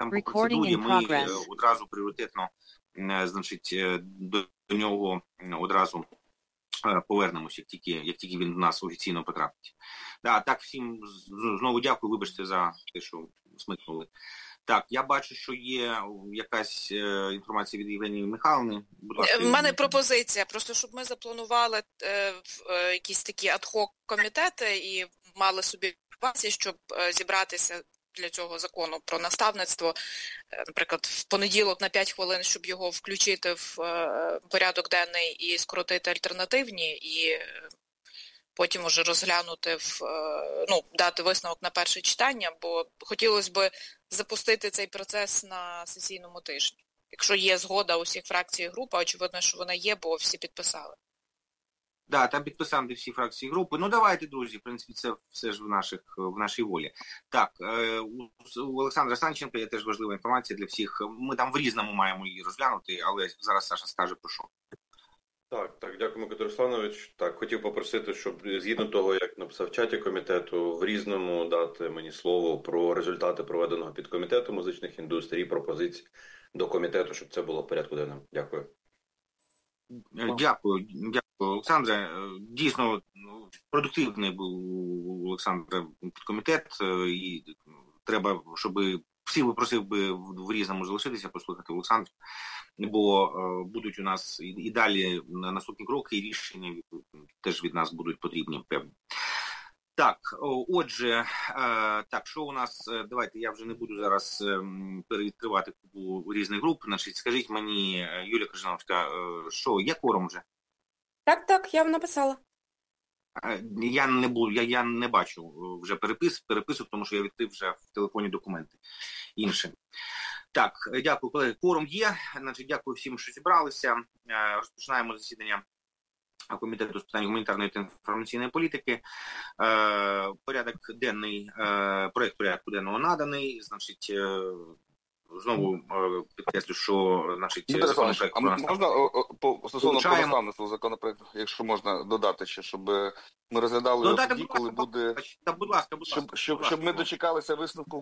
там по процедурі ми одразу пріоритетно, значить, до нього одразу повернемося, як тільки він до нас офіційно потрапить. Да, так, всім знову дякую, вибачте за те, що смикнули. Так, я бачу, що є якась інформація від Євгенії Михайловни. Будь ласка. У мене пропозиція, просто щоб ми запланували якісь такі ад-хок комітети і мали собі базі, щоб зібратися для цього закону про наставництво, наприклад, в понеділок на 5 хвилин, щоб його включити в порядок денний і скоротити альтернативні, і потім уже розглянути, дати висновок на перше читання, бо хотілося б запустити цей процес на сесійному тижні. Якщо є згода усіх фракцій і груп, а очевидно, що вона є, бо всі підписали. Да, там підписані всі фракції групи. Ну, давайте, друзі, в принципі, це все ж в нашій волі. Так, у Олександра Санченка є теж важлива інформація для всіх. Ми там в різному маємо її розглянути, але зараз Саша скаже про що. Так, дякую, Микита Русланович. Так, хотів попросити, щоб згідно того, як написав в чаті комітету, в різному дати мені слово про результати проведеного підкомітету музичних індустрій, пропозицій до комітету, щоб це було в порядку денному. Дякую. Дякую, Олександре. Дійсно, продуктивний був у Олександра підкомітет, і треба, щоб всі попросив би в різному залишитися, послухати Олександра, бо будуть у нас і далі наступні кроки, і рішення теж від нас будуть потрібні, певні. Так, отже, що у нас, давайте, я вже не буду зараз перевідкривати купу різних груп, значить, скажіть мені, Юлія Крижановська, що, є кворум вже? Так, я написала. Я не бачу вже переписок, тому що я відкрив вже в телефоні документи інші. Так, дякую, колеги, кворум є, значить, дякую всім, що зібралися, розпочинаємо засідання Комітету з питань гуманітарної та інформаційної політики. Проект порядку денного наданий. Значить, знову підкреслю, що законопроект... можна стосовно про наставництво законопроекту, якщо можна додати ще, щоб ми розглядали його тоді, коли буде... Будь ласка. Щоб ми дочекалися висновку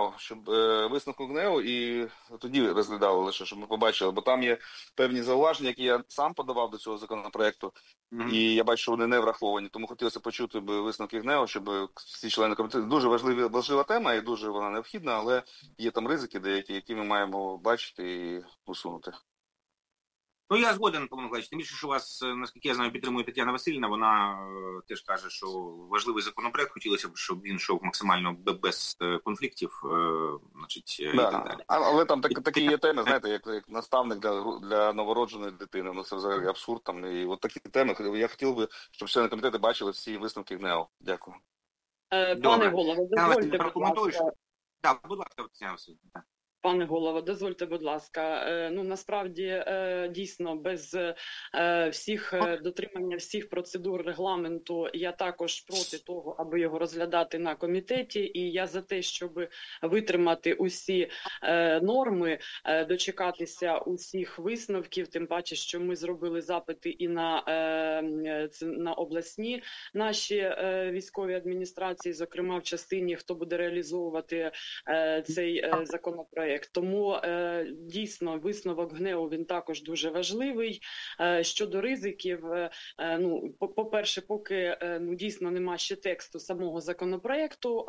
ГНЕУ, і тоді розглядали лише, щоб ми побачили, бо там є певні зауваження, які я сам подавав до цього законопроекту, і я бачу, що вони не враховані, тому хотілося почути висновки ГНЕУ, щоб всі члени комітету... Дуже важлива тема і дуже вона необхідна, але є там ризики деякі, які ми маємо бачити і усунути. Ну, я згоден, Павло Миколаївич, тим більше, що вас, наскільки я знаю, підтримує Тетяна Васильівна, вона теж каже, що важливий законопроект, хотілося б, щоб він йшов максимально без конфліктів, значить, і так далі. Але там такі є теми, знаєте, як наставник для новородженої дитини, ну це взагалі абсурд там, і от такі теми, я хотів би, щоб члени комітету бачили всі висновки ГНЕУ. Дякую. Пане голово, дозвольте, будь ласка. Так, будь ласка, Тетяна Васильівна. Пане голово, дозвольте, будь ласка, насправді дійсно без дотримання всіх процедур регламенту я також проти того, аби його розглядати на комітеті, і я за те, щоб витримати усі норми, дочекатися усіх висновків, тим паче, що ми зробили запити і на обласні наші військові адміністрації, зокрема в частині, хто буде реалізовувати цей законопроект. Тому дійсно висновок ГНЕУ він також дуже важливий. Щодо ризиків, по-перше, поки дійсно нема ще тексту самого законопроекту,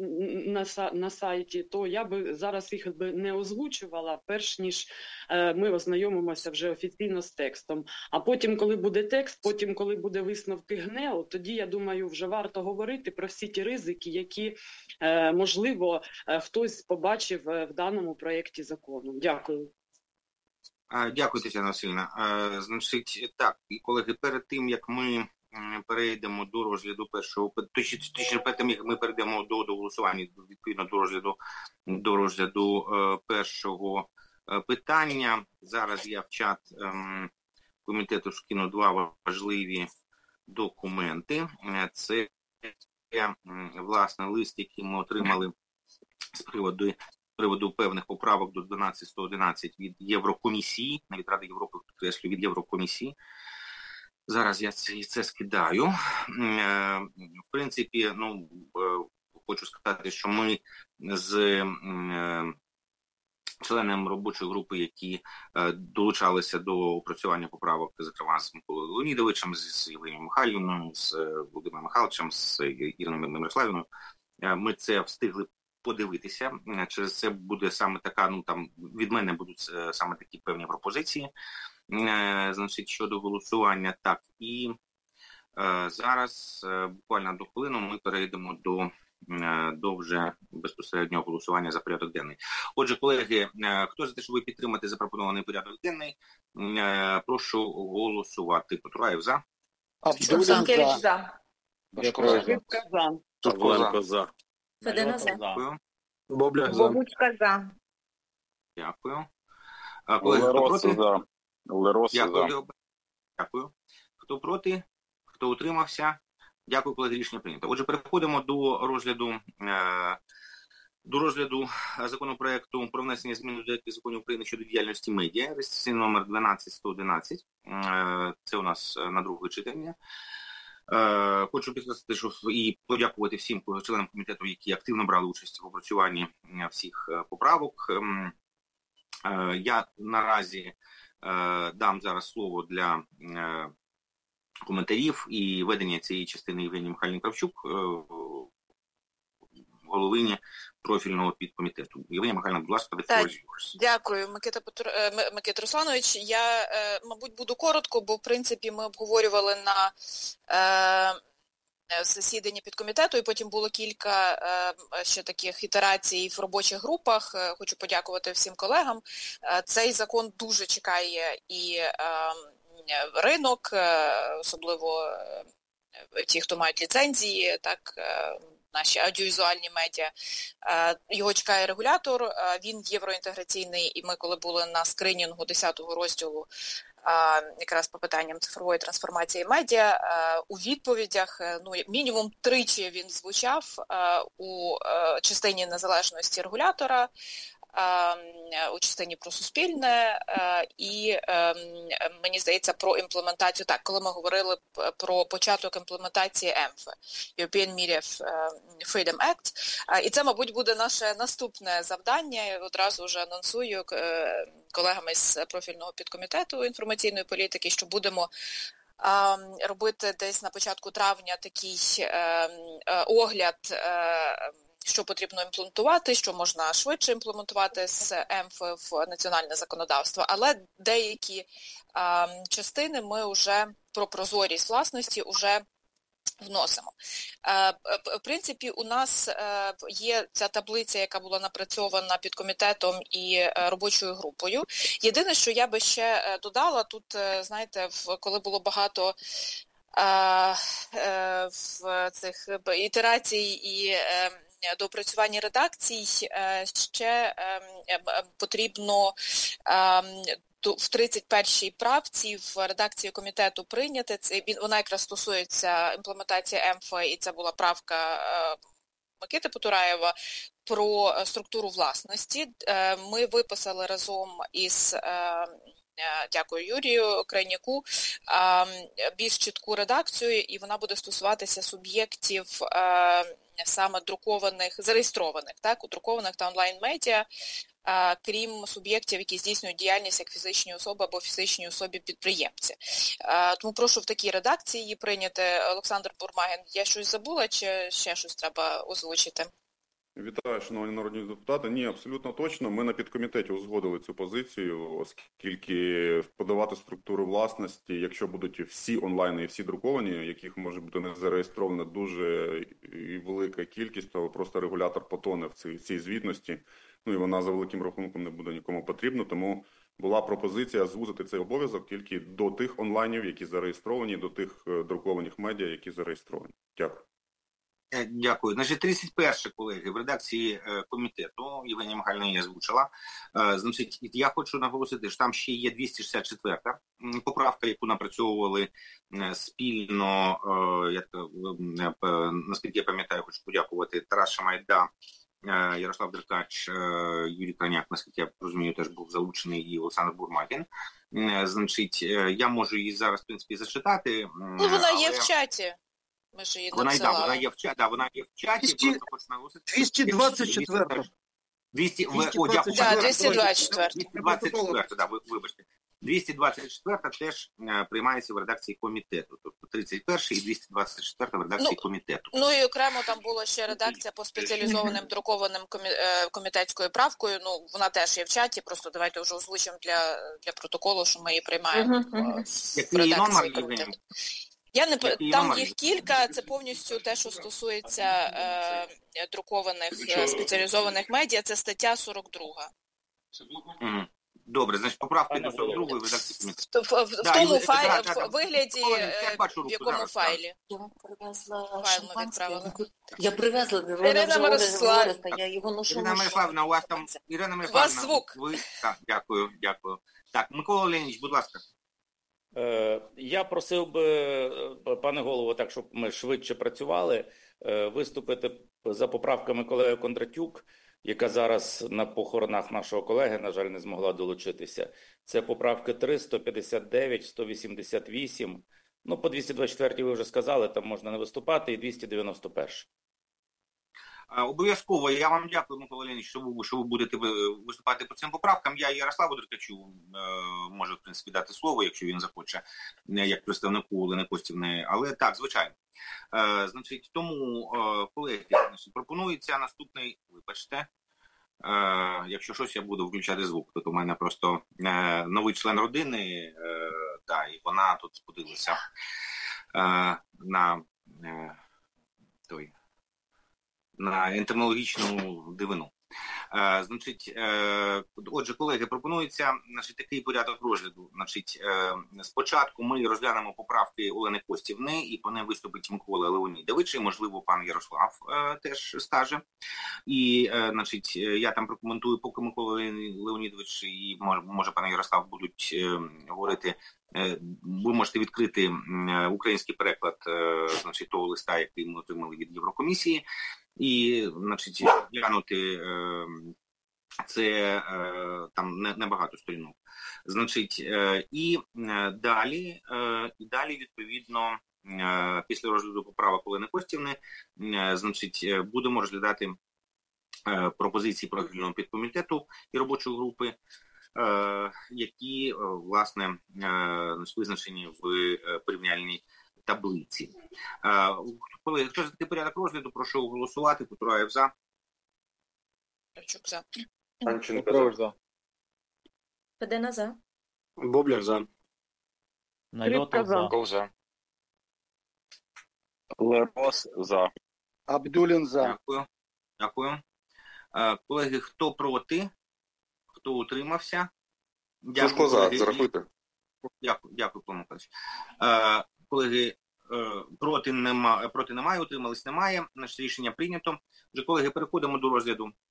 на сайті, то я би зараз їх не озвучувала, перш ніж ми ознайомимося вже офіційно з текстом. А потім, коли буде текст, потім, коли буде висновки ГНЕУ, тоді, я думаю, вже варто говорити про всі ті ризики, які, можливо, хтось побачив в даному проєкті закону. Дякую. Дякую, Тетяна Васильівна. Значить, так, і колеги, перед тим, як ми перейдемо до розгляду першого, точніше, перед тим, як ми перейдемо до голосування, відповідно до розгляду першого питання, зараз я в чат комітету скину два важливі документи. Це, власне, лист, який ми отримали з приводу певних поправок до 12.111 від Єврокомісії, навіть Ради Європи, підкреслю, від Єврокомісії. Зараз я це скидаю. В принципі, хочу сказати, що ми з членам робочої групи, які долучалися до опрацювання поправок, зокрема з Миколою Леонідовичем, з Євгенією Михайлівною, з Володимиром Михайловичем, з Іриною Мирославівною. Ми це встигли подивитися. Через це буде саме така, ну там від мене будуть саме такі певні пропозиції, значить, щодо голосування. Так, і зараз буквально до хвилини ми перейдемо до вже безпосереднього голосування за порядок денний. Отже, колеги, хто за те, щоб підтримати запропонований порядок денний, прошу голосувати. Потураєв за. Абдулін за. Турко за. Федина за. Дякую. Бобляк за. Бабучка за. Дякую. Колеги, хто проти? Лероса за. Дякую. Хто проти? Хто утримався? Дякую, колеги, рішення прийнято. Отже, переходимо до розгляду законопроекту про внесення змін до деяких законів України щодо діяльності медіа, реєстраційний номер 12111. Це у нас на друге читання. Хочу підкреслити, що і подякувати всім членам комітету, які активно брали участь в опрацюванні всіх поправок. Я наразі дам зараз слово для коментарів і ведення цієї частини Євгенії Михайлівні Кравчук, головині профільного підкомітету. Євгенія Михайлівна, будь ласка, дякую, Микита Русланович. Я, мабуть, буду коротко, бо, в принципі, ми обговорювали на засіданні підкомітету, і потім було кілька ще таких ітерацій в робочих групах. Хочу подякувати всім колегам. Цей закон дуже чекає і ринок, особливо ті, хто мають ліцензії, так, наші аудіовізуальні медіа. Його чекає регулятор, він євроінтеграційний, і ми, коли були на скринінгу 10-го розділу якраз по питанням цифрової трансформації медіа, у відповідях, ну, мінімум тричі він звучав у частині незалежності регулятора, у частині про суспільне і, мені здається, про імплементацію. Так, коли ми говорили про початок імплементації EMFA, European Media Freedom Act, і це, мабуть, буде наше наступне завдання. Я одразу вже анонсую колегами з профільного підкомітету інформаційної політики, що будемо робити десь на початку травня такий огляд, що потрібно імплементувати, що можна швидше імплементувати з ЕМФ в національне законодавство, але деякі частини ми вже про прозорість власності вже вносимо. В принципі, у нас є ця таблиця, яка була напрацьована підкомітетом і робочою групою. Єдине, що я би ще додала, тут, знаєте, коли було багато в цих ітерацій і доопрацювання редакцій, ще потрібно в 31-й правці в редакції комітету прийняти. Вона якраз стосується імплементації ЕМФА, і це була правка Микити Потураєва про структуру власності. Ми виписали разом із дякую Юрію Крайняку, більш чітку редакцію, і вона буде стосуватися суб'єктів саме друкованих, зареєстрованих, так, у друкованих та онлайн-медіа, крім суб'єктів, які здійснюють діяльність як фізичні особи або фізичні особі-підприємці. Тому прошу в такій редакції її прийняти. Олександр Бурмагін, я щось забула чи ще щось треба озвучити? Вітаю, шановні народні депутати. Ні, абсолютно точно. Ми на підкомітеті узгодили цю позицію, оскільки подавати структуру власності, якщо будуть всі онлайн і всі друковані, яких може бути не зареєстровано дуже велика кількість, то просто регулятор потоне в цій звітності, ну і вона за великим рахунком не буде нікому потрібна, тому була пропозиція звузити цей обов'язок тільки до тих онлайнів, які зареєстровані, до тих друкованих медіа, які зареєстровані. Дякую. Дякую. Значить, 31, колеги, в редакції комітету, Євгенія Михайлівна її озвучила. Значить, я хочу наголосити, що там ще є 264-та поправка, яку напрацьовували спільно, наскільки я пам'ятаю, хочу подякувати Тарас Шамайда, Ярослав Деркач, Юрій Краняк, наскільки я розумію, теж був залучений, і Олександр Бурмагін. Значить, я можу її зараз, в принципі, зачитати. Ну, вона є в чаті. Ми ж її надсилали. Вона є в чаті, просто хочу наголосити. 224. Вибачте. 224 теж приймається в редакції комітету. Тобто 31 і 224 в редакції комітету. Ну і окремо там була ще редакція по спеціалізованим друкованим комітетською правкою. Ну, вона теж є в чаті, просто давайте вже озвучимо для протоколу, що ми її приймаємо в редакції комітету. Там їх кілька, це повністю те, що стосується друкованих спеціалізованих медіа, це стаття 42. Добре, значить, поправки до 42-ї в редакції комітету. В тому вигляді, в якому файлі? Я вам привезла шампанське. Я привезла, вона Ірина вже Мирославівна, я його ношу. Ірина Мирославівна, у вас там... Ірина Мирославівна, звук. Так, дякую. Так, Микола Леонідович, будь ласка. Я просив би, пане голово, так, щоб ми швидше працювали, виступити за поправками колеги Кондратюк, яка зараз на похоронах нашого колеги, на жаль, не змогла долучитися. Це поправки 3, 159, 188, ну, по 224 ви вже сказали, там можна не виступати, і 291. Обов'язково. Я вам дякую, Микола Леонідович, що ви будете виступати по цим поправкам. Я Ярославу Деркачу можу, в принципі, дати слово, якщо він захоче, як представнику Олени Костівни. Але так, звичайно. Значить, тому, колеги, пропонується наступний, вибачте, якщо щось, я буду включати звук. Тут у мене просто новий член родини, і вона тут сподилася на ентомологічну дивину. Значить, отже, колеги, пропонується такий порядок розгляду. Значить, спочатку ми розглянемо поправки Олени Костівни, і по ним виступить Микола Леонідович, і, можливо, пан Ярослав теж скаже. І, значить, я там прокоментую, поки Микола Леонідович і, може, пан Ярослав будуть говорити. Ви можете відкрити український переклад, значить, того листа, який ми отримали від Єврокомісії, і, значить, глянути це там небагато сторінок. Значить, і далі, відповідно, після розгляду поправок Олени Костівни, значить, будемо розглядати пропозиції профільного підкомітету і робочої групи, які, власне, визначені в порівняльній таблиці. Колеги, якщо за такий порядок розгляду, прошу голосувати. Потураєв за. Тарчук за. Анченко за. Федина за. Боблер за. Нальотов за. Лерос за. Абдулін за. Дякую. Колеги, хто проти? Хто утримався? Дякую, зарахуйте. Дякую, пане Миколаївич. Колеги, проти немає, утримались немає. Наше рішення прийнято. Вже, колеги, переходимо до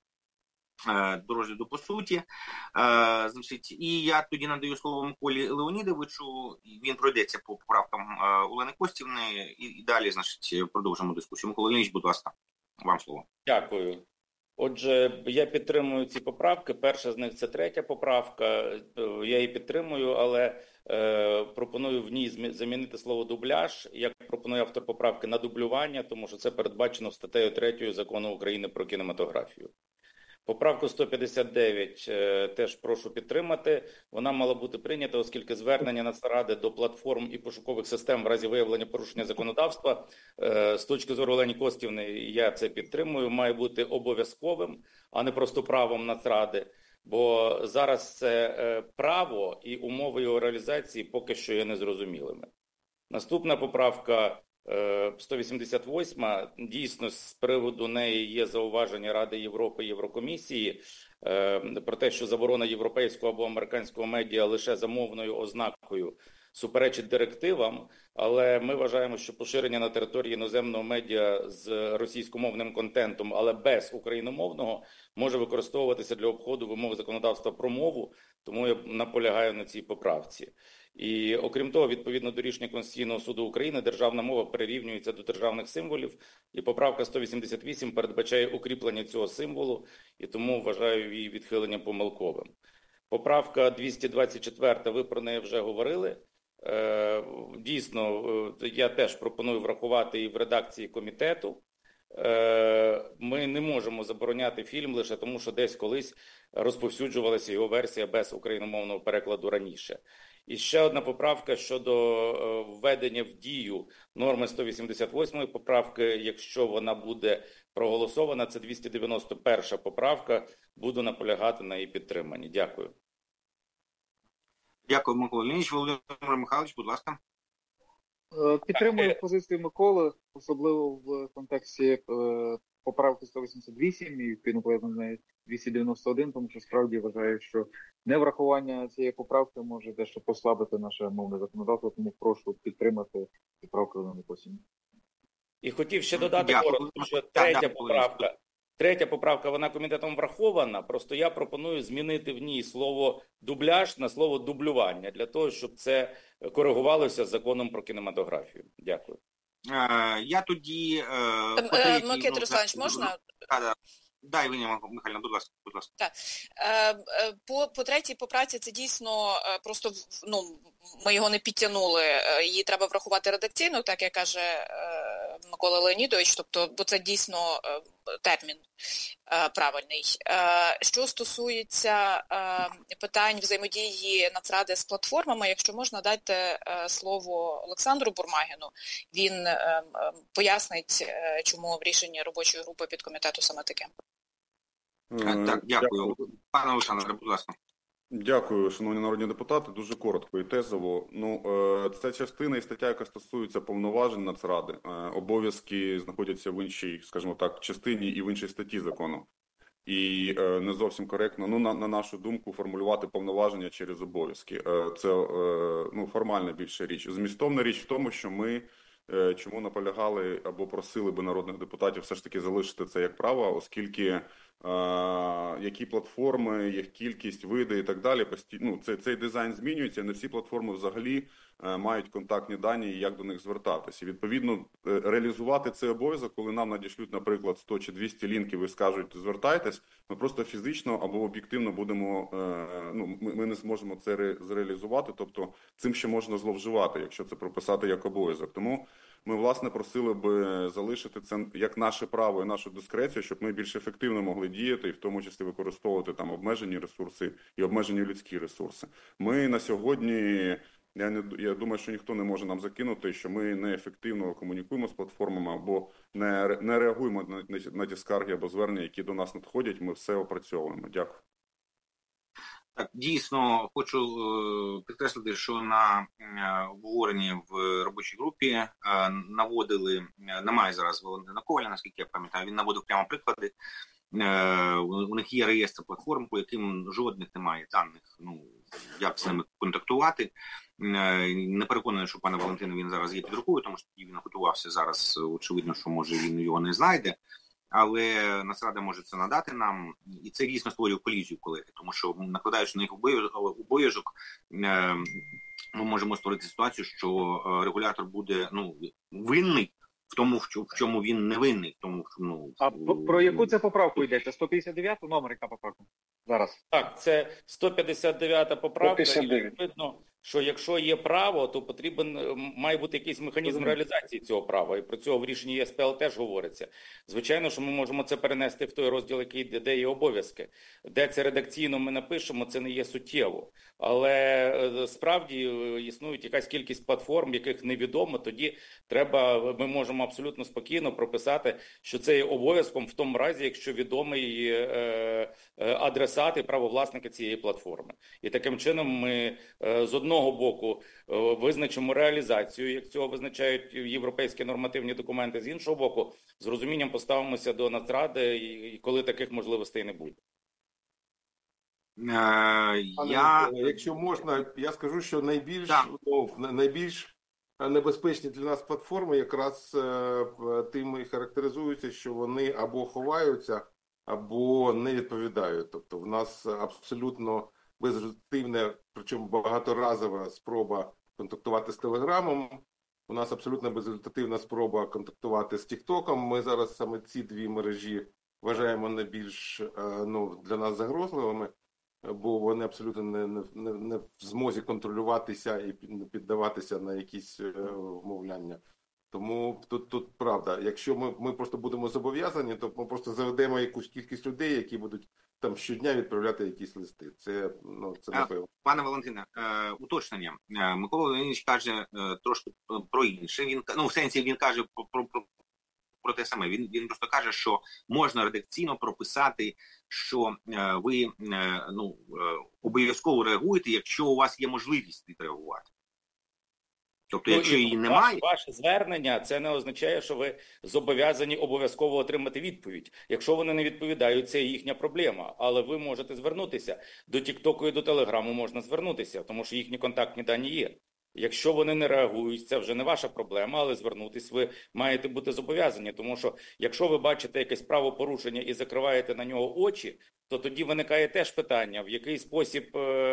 розгляду по суті. Значить, і я тоді надаю слово Миколі Леонідовичу. Він пройдеться по поправкам Олени Костівни і далі, значить, продовжимо дискусію. Микола Леонідович, будь ласка, вам слово. Дякую. Отже, я підтримую ці поправки. Перша з них – це 3 поправка. Я її підтримую, але пропоную в ній замінити слово «дубляж», як пропонує автор поправки, на «дублювання», тому що це передбачено статтею 3 Закону України про кінематографію. Поправку 159 теж прошу підтримати. Вона мала бути прийнята, оскільки звернення Нацради до платформ і пошукових систем в разі виявлення порушення законодавства, з точки зору Олені Костівни, я це підтримую, має бути обов'язковим, а не просто правом Нацради. Бо зараз це право і умови його реалізації поки що є незрозумілими. Наступна поправка 188, дійсно, з приводу неї є зауваження Ради Європи і Єврокомісії про те, що заборона європейського або американського медіа лише за мовною ознакою суперечить директивам, але ми вважаємо, що поширення на території іноземного медіа з російськомовним контентом, але без україномовного, може використовуватися для обходу вимог законодавства про мову, тому я наполягаю на цій поправці. І, окрім того, відповідно до рішення Конституційного суду України, державна мова прирівнюється до державних символів, і поправка 188 передбачає укріплення цього символу, і тому вважаю її відхилення помилковим. Поправка 224, ви про неї вже говорили. Дійсно, я теж пропоную врахувати її в редакції комітету. ми не можемо забороняти фільм лише тому, що десь колись розповсюджувалася його версія без україномовного перекладу раніше. І ще одна поправка щодо введення в дію норми 188-ї поправки. Якщо вона буде проголосована, це 291 поправка. Буду наполягати на її підтриманні. Дякую. Дякую, Микола Леонідович. Володимир Михайлович, будь ласка. Підтримую позицію Миколи, особливо в контексті поправки 188 і відповідно пов'язано з нею 291, тому що справді вважаю, що неврахування цієї поправки може дещо послабити наше мовне законодавство, тому прошу підтримати поправку номер 8. І хотів ще додати коротко, що третя поправка, вона комітетом врахована, просто я пропоную змінити в ній слово «дубляж» на слово «дублювання», для того, щоб це коригувалося з законом про кінематографію. Дякую. Я тоді... Микита Русланович, можна? Да, Євгенія Михайлівна, будь ласка. Так. По третій поправці це дійсно просто, ми його не підтягнули, її треба врахувати редакційно, так як каже Микола Леонідович, тобто, бо це дійсно термін правильний. Що стосується питань взаємодії Нацради з платформами, якщо можна, дайте слово Олександру Бурмагіну, він пояснить, чому в рішенні робочої групи підкомітету саме таке. Так, дякую. Пане Олександре, будь ласка. Дякую, шановні народні депутати. Дуже коротко і тезово. Це частина і стаття, яка стосується повноважень Нацради. Обов'язки знаходяться в іншій, скажімо так, частині і в іншій статті закону. І не зовсім коректно, на нашу думку, формулювати повноваження через обов'язки. Це формальна більша річ. Змістовна річ в тому, що ми чому наполягали або просили би народних депутатів все ж таки залишити це як право, оскільки які платформи, їх кількість, види і так далі, цей дизайн змінюється, не всі платформи взагалі мають контактні дані і як до них звертатися. І, відповідно, реалізувати цей обов'язок, коли нам надішлють, наприклад, 100 чи 200 лінків і скажуть «звертайтесь», ми просто фізично або об'єктивно будемо, ми не зможемо це зреалізувати, тобто цим ще можна зловживати, якщо це прописати як обов'язок. Тому ми, власне, просили би залишити це як наше право і нашу дискрецію, щоб ми більш ефективно могли діяти і в тому числі використовувати там обмежені ресурси і обмежені людські ресурси. Ми на сьогодні, я думаю, що ніхто не може нам закинути, що ми неефективно комунікуємо з платформами або не реагуємо на ті скарги або звернення, які до нас надходять, ми все опрацьовуємо. Дякую. Так, дійсно, хочу підкреслити, що на обговоренні в робочій групі наводили, немає зараз Валентина Коваля, наскільки я пам'ятаю, він наводив прямо приклади. У них є реєстр платформ, по яким жодних немає даних, як з ними контактувати. Не переконаний, що пане Валентина він зараз є під рукою, тому що він готувався зараз, очевидно, що може він його не знайде. Але Нацрада може це надати нам, і це дійсно створює колізію, колеги, тому що, накладаючи на їх обов'язок, ми можемо створити ситуацію, що регулятор буде винний в тому, в чому він не винний. А про яку це поправку йдеться? 159-ту номер, яка поправка? Зараз. Так, це 159-та поправка. 159. І видно, що якщо є право, то має бути якийсь механізм реалізації цього права. І про цього в рішенні ЄСПЛ теж говориться. Звичайно, що ми можемо це перенести в той розділ, де є обов'язки. Де це редакційно ми напишемо, це не є суттєво. Але справді існують якась кількість платформ, яких невідомо, тоді ми можемо абсолютно спокійно прописати, що це є обов'язком в тому разі, якщо відомий адресат і правовласники цієї платформи. І таким чином ми з одного боку визначимо реалізацію, як цього визначають європейські нормативні документи, з іншого боку з розумінням поставимося до Нацради, і коли таких можливостей не буде. Якщо можна, я скажу, що найбільш небезпечні для нас платформи якраз тим і характеризуються, що вони або ховаються, або не відповідають. Тобто в нас абсолютно безрезультативна, причому багаторазова спроба контактувати з Телеграмом. У нас абсолютно безрезультативна спроба контактувати з Тіктоком. Ми зараз саме ці дві мережі вважаємо найбільш для нас загрозливими, бо вони абсолютно не в змозі контролюватися і піддаватися на якісь вмовляння. Тому тут правда, якщо ми просто будемо зобов'язані, то ми просто заведемо якусь кількість людей, які будуть там щодня відправляти якісь листи. Це напевно. Пане Валентине, уточнення. Микола Леонідович каже трошки про інше. Він, в сенсі він каже про те саме. Він просто каже, що можна редакційно прописати, що ви обов'язково реагуєте, якщо у вас є можливість відреагувати. Тобто, якщо її немає... Ваше звернення, це не означає, що ви зобов'язані обов'язково отримати відповідь. Якщо вони не відповідають, це їхня проблема. Але ви можете звернутися. До Тік-Току і до Телеграму можна звернутися, тому що їхні контактні дані є. Якщо вони не реагують, це вже не ваша проблема, але звернутись ви маєте бути зобов'язані. Тому що, якщо ви бачите якесь правопорушення і закриваєте на нього очі, то тоді виникає теж питання, в який спосіб,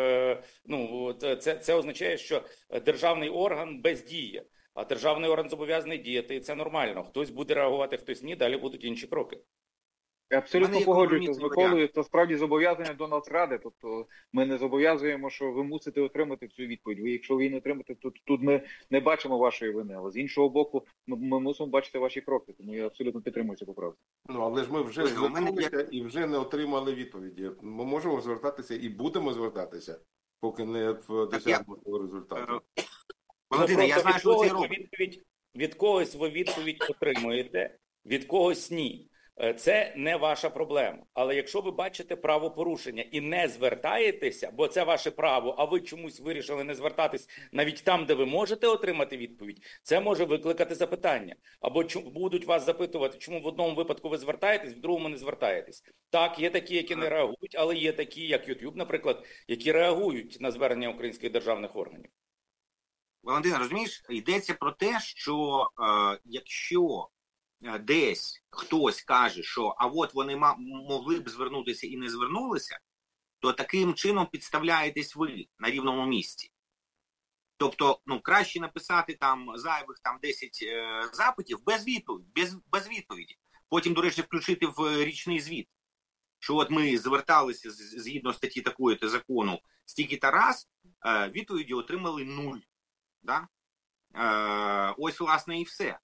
це означає, що державний орган бездіє, а державний орган зобов'язаний діяти, і це нормально. Хтось буде реагувати, хтось ні, далі будуть інші кроки. Я абсолютно погоджуюся з Миколою, це справді зобов'язання до Нацради, тобто ми не зобов'язуємо, що ви мусите отримати цю відповідь. Якщо ви її не отримаєте, то тут ми не бачимо вашої вини, але з іншого боку ми мусимо бачити ваші кроки, тому я абсолютно підтримую цю поправку. Але ж ми вже звернулися і вже не отримали відповіді. Ми можемо звертатися і будемо звертатися, поки не досягнемо того результату. Валентина, я знаю, що це робить. Від когось ви відповідь отримуєте, від когось ні. Це не ваша проблема. Але якщо ви бачите правопорушення і не звертаєтеся, бо це ваше право, а ви чомусь вирішили не звертатись навіть там, де ви можете отримати відповідь, це може викликати запитання. Або будуть вас запитувати, чому в одному випадку ви звертаєтесь, в другому не звертаєтесь. Так, є такі, які не реагують, але є такі, як YouTube, наприклад, які реагують на звернення українських державних органів. Валентина, розумієш, йдеться про те, що якщо десь хтось каже, що а от вони могли б звернутися і не звернулися, то таким чином підставляєтесь ви на рівному місці. Тобто, краще написати там зайвих 10 запитів без відповіді. Потім, до речі, включити в річний звіт, що от ми зверталися згідно статті такої-то закону стільки-то раз, відповіді отримали 0. Да? Ось, власне, і все.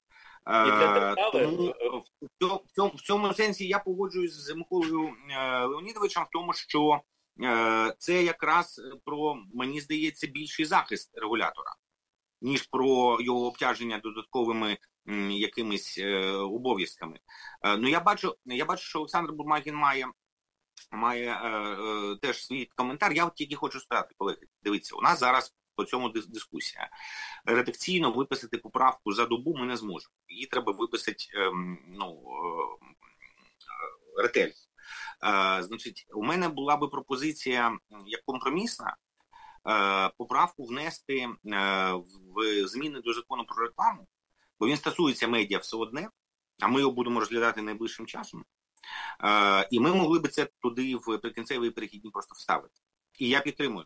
В цьому сенсі я погоджуюсь з Миколою Леонідовичем в тому, що це якраз про, мені здається, більший захист регулятора, ніж про його обтяження додатковими якимись обов'язками. Я бачу, що Олександр Бурмагін має теж свій коментар. Я тільки хочу сказати, колеги, дивіться, у нас зараз по цьому дискусія. Редакційно виписати поправку за добу ми не зможемо. Її треба виписати ретельно. Значить, у мене була би пропозиція як компромісна поправку внести в зміни до закону про рекламу, бо він стосується медіа все одне, а ми його будемо розглядати найближчим часом. І ми могли би це туди в прикінцеві і перехідні просто вставити. І я підтримую.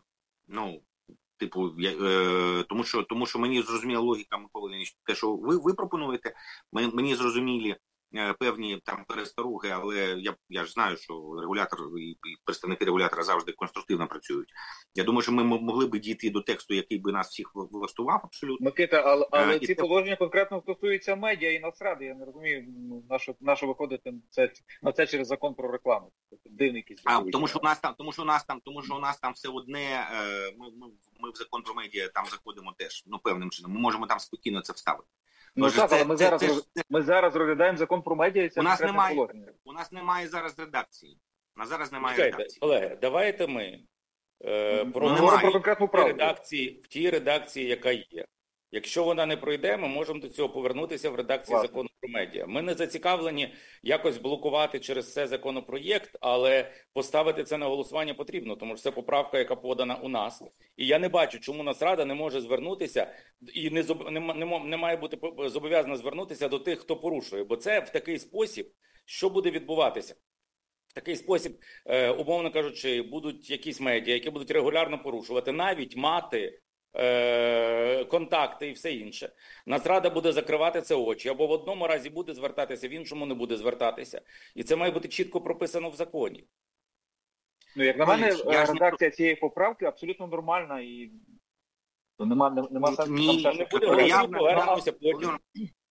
Тому що мені зрозуміла логіка, Микола Леонідович, те, що ви пропонуєте, мені зрозумілі певні там перестороги, але я ж знаю, що регулятор і представники регулятора завжди конструктивно працюють. Я думаю, що ми могли б дійти до тексту, який би нас всіх влаштував абсолютно. Микита, але ці положення конкретно стосуються медіа і Нацради. Я не розумію, на що виходити на це через закон про рекламу. Дивний якийсь. Тому що у нас там все одне, ми в закон про медіа там заходимо теж, певним чином. Ми можемо там спокійно це вставити. Але ми зараз розглядаємо закон про медіа, і це конкретне положення. У нас немає зараз редакції. Редакції. Колеги, давайте ми про конкретну правду. В тій редакції, яка є. Якщо вона не пройде, ми можемо до цього повернутися в редакції закону про медіа. Ми не зацікавлені якось блокувати через це законопроєкт, але поставити це на голосування потрібно, тому що це поправка, яка подана у нас. І я не бачу, чому Нацрада не може звернутися і не має бути зобов'язана звернутися до тих, хто порушує. Бо це в такий спосіб, що буде відбуватися? В такий спосіб, умовно кажучи, будуть якісь медіа, які будуть регулярно порушувати, навіть мати контакти і все інше. Нацрада буде закривати це очі, або в одному разі буде звертатися, в іншому не буде звертатися. І це має бути чітко прописано в законі. Як на мене, редакція цієї поправки абсолютно нормальна і нема сенсу. Не буде голосу, повернемося потім.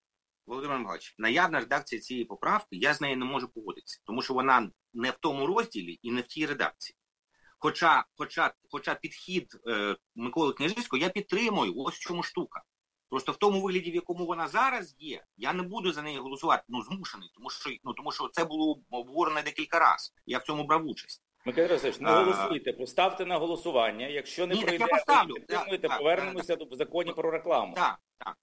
Володимир Михайлович, наявна редакція цієї поправки, я з нею не можу погодитися, тому що вона не в тому розділі і не в тій редакції. Хоча підхід Миколи Княжицького я підтримую, ось в чому штука. Просто в тому вигляді, в якому вона зараз є, я не буду за неї голосувати, змушений, тому що це було обговорено декілька разів. Я в цьому брав участь. Микола Васильович, не голосуйте, поставте на голосування. Якщо не пройде, підтримуєте, повернемося до закону про рекламу. Так.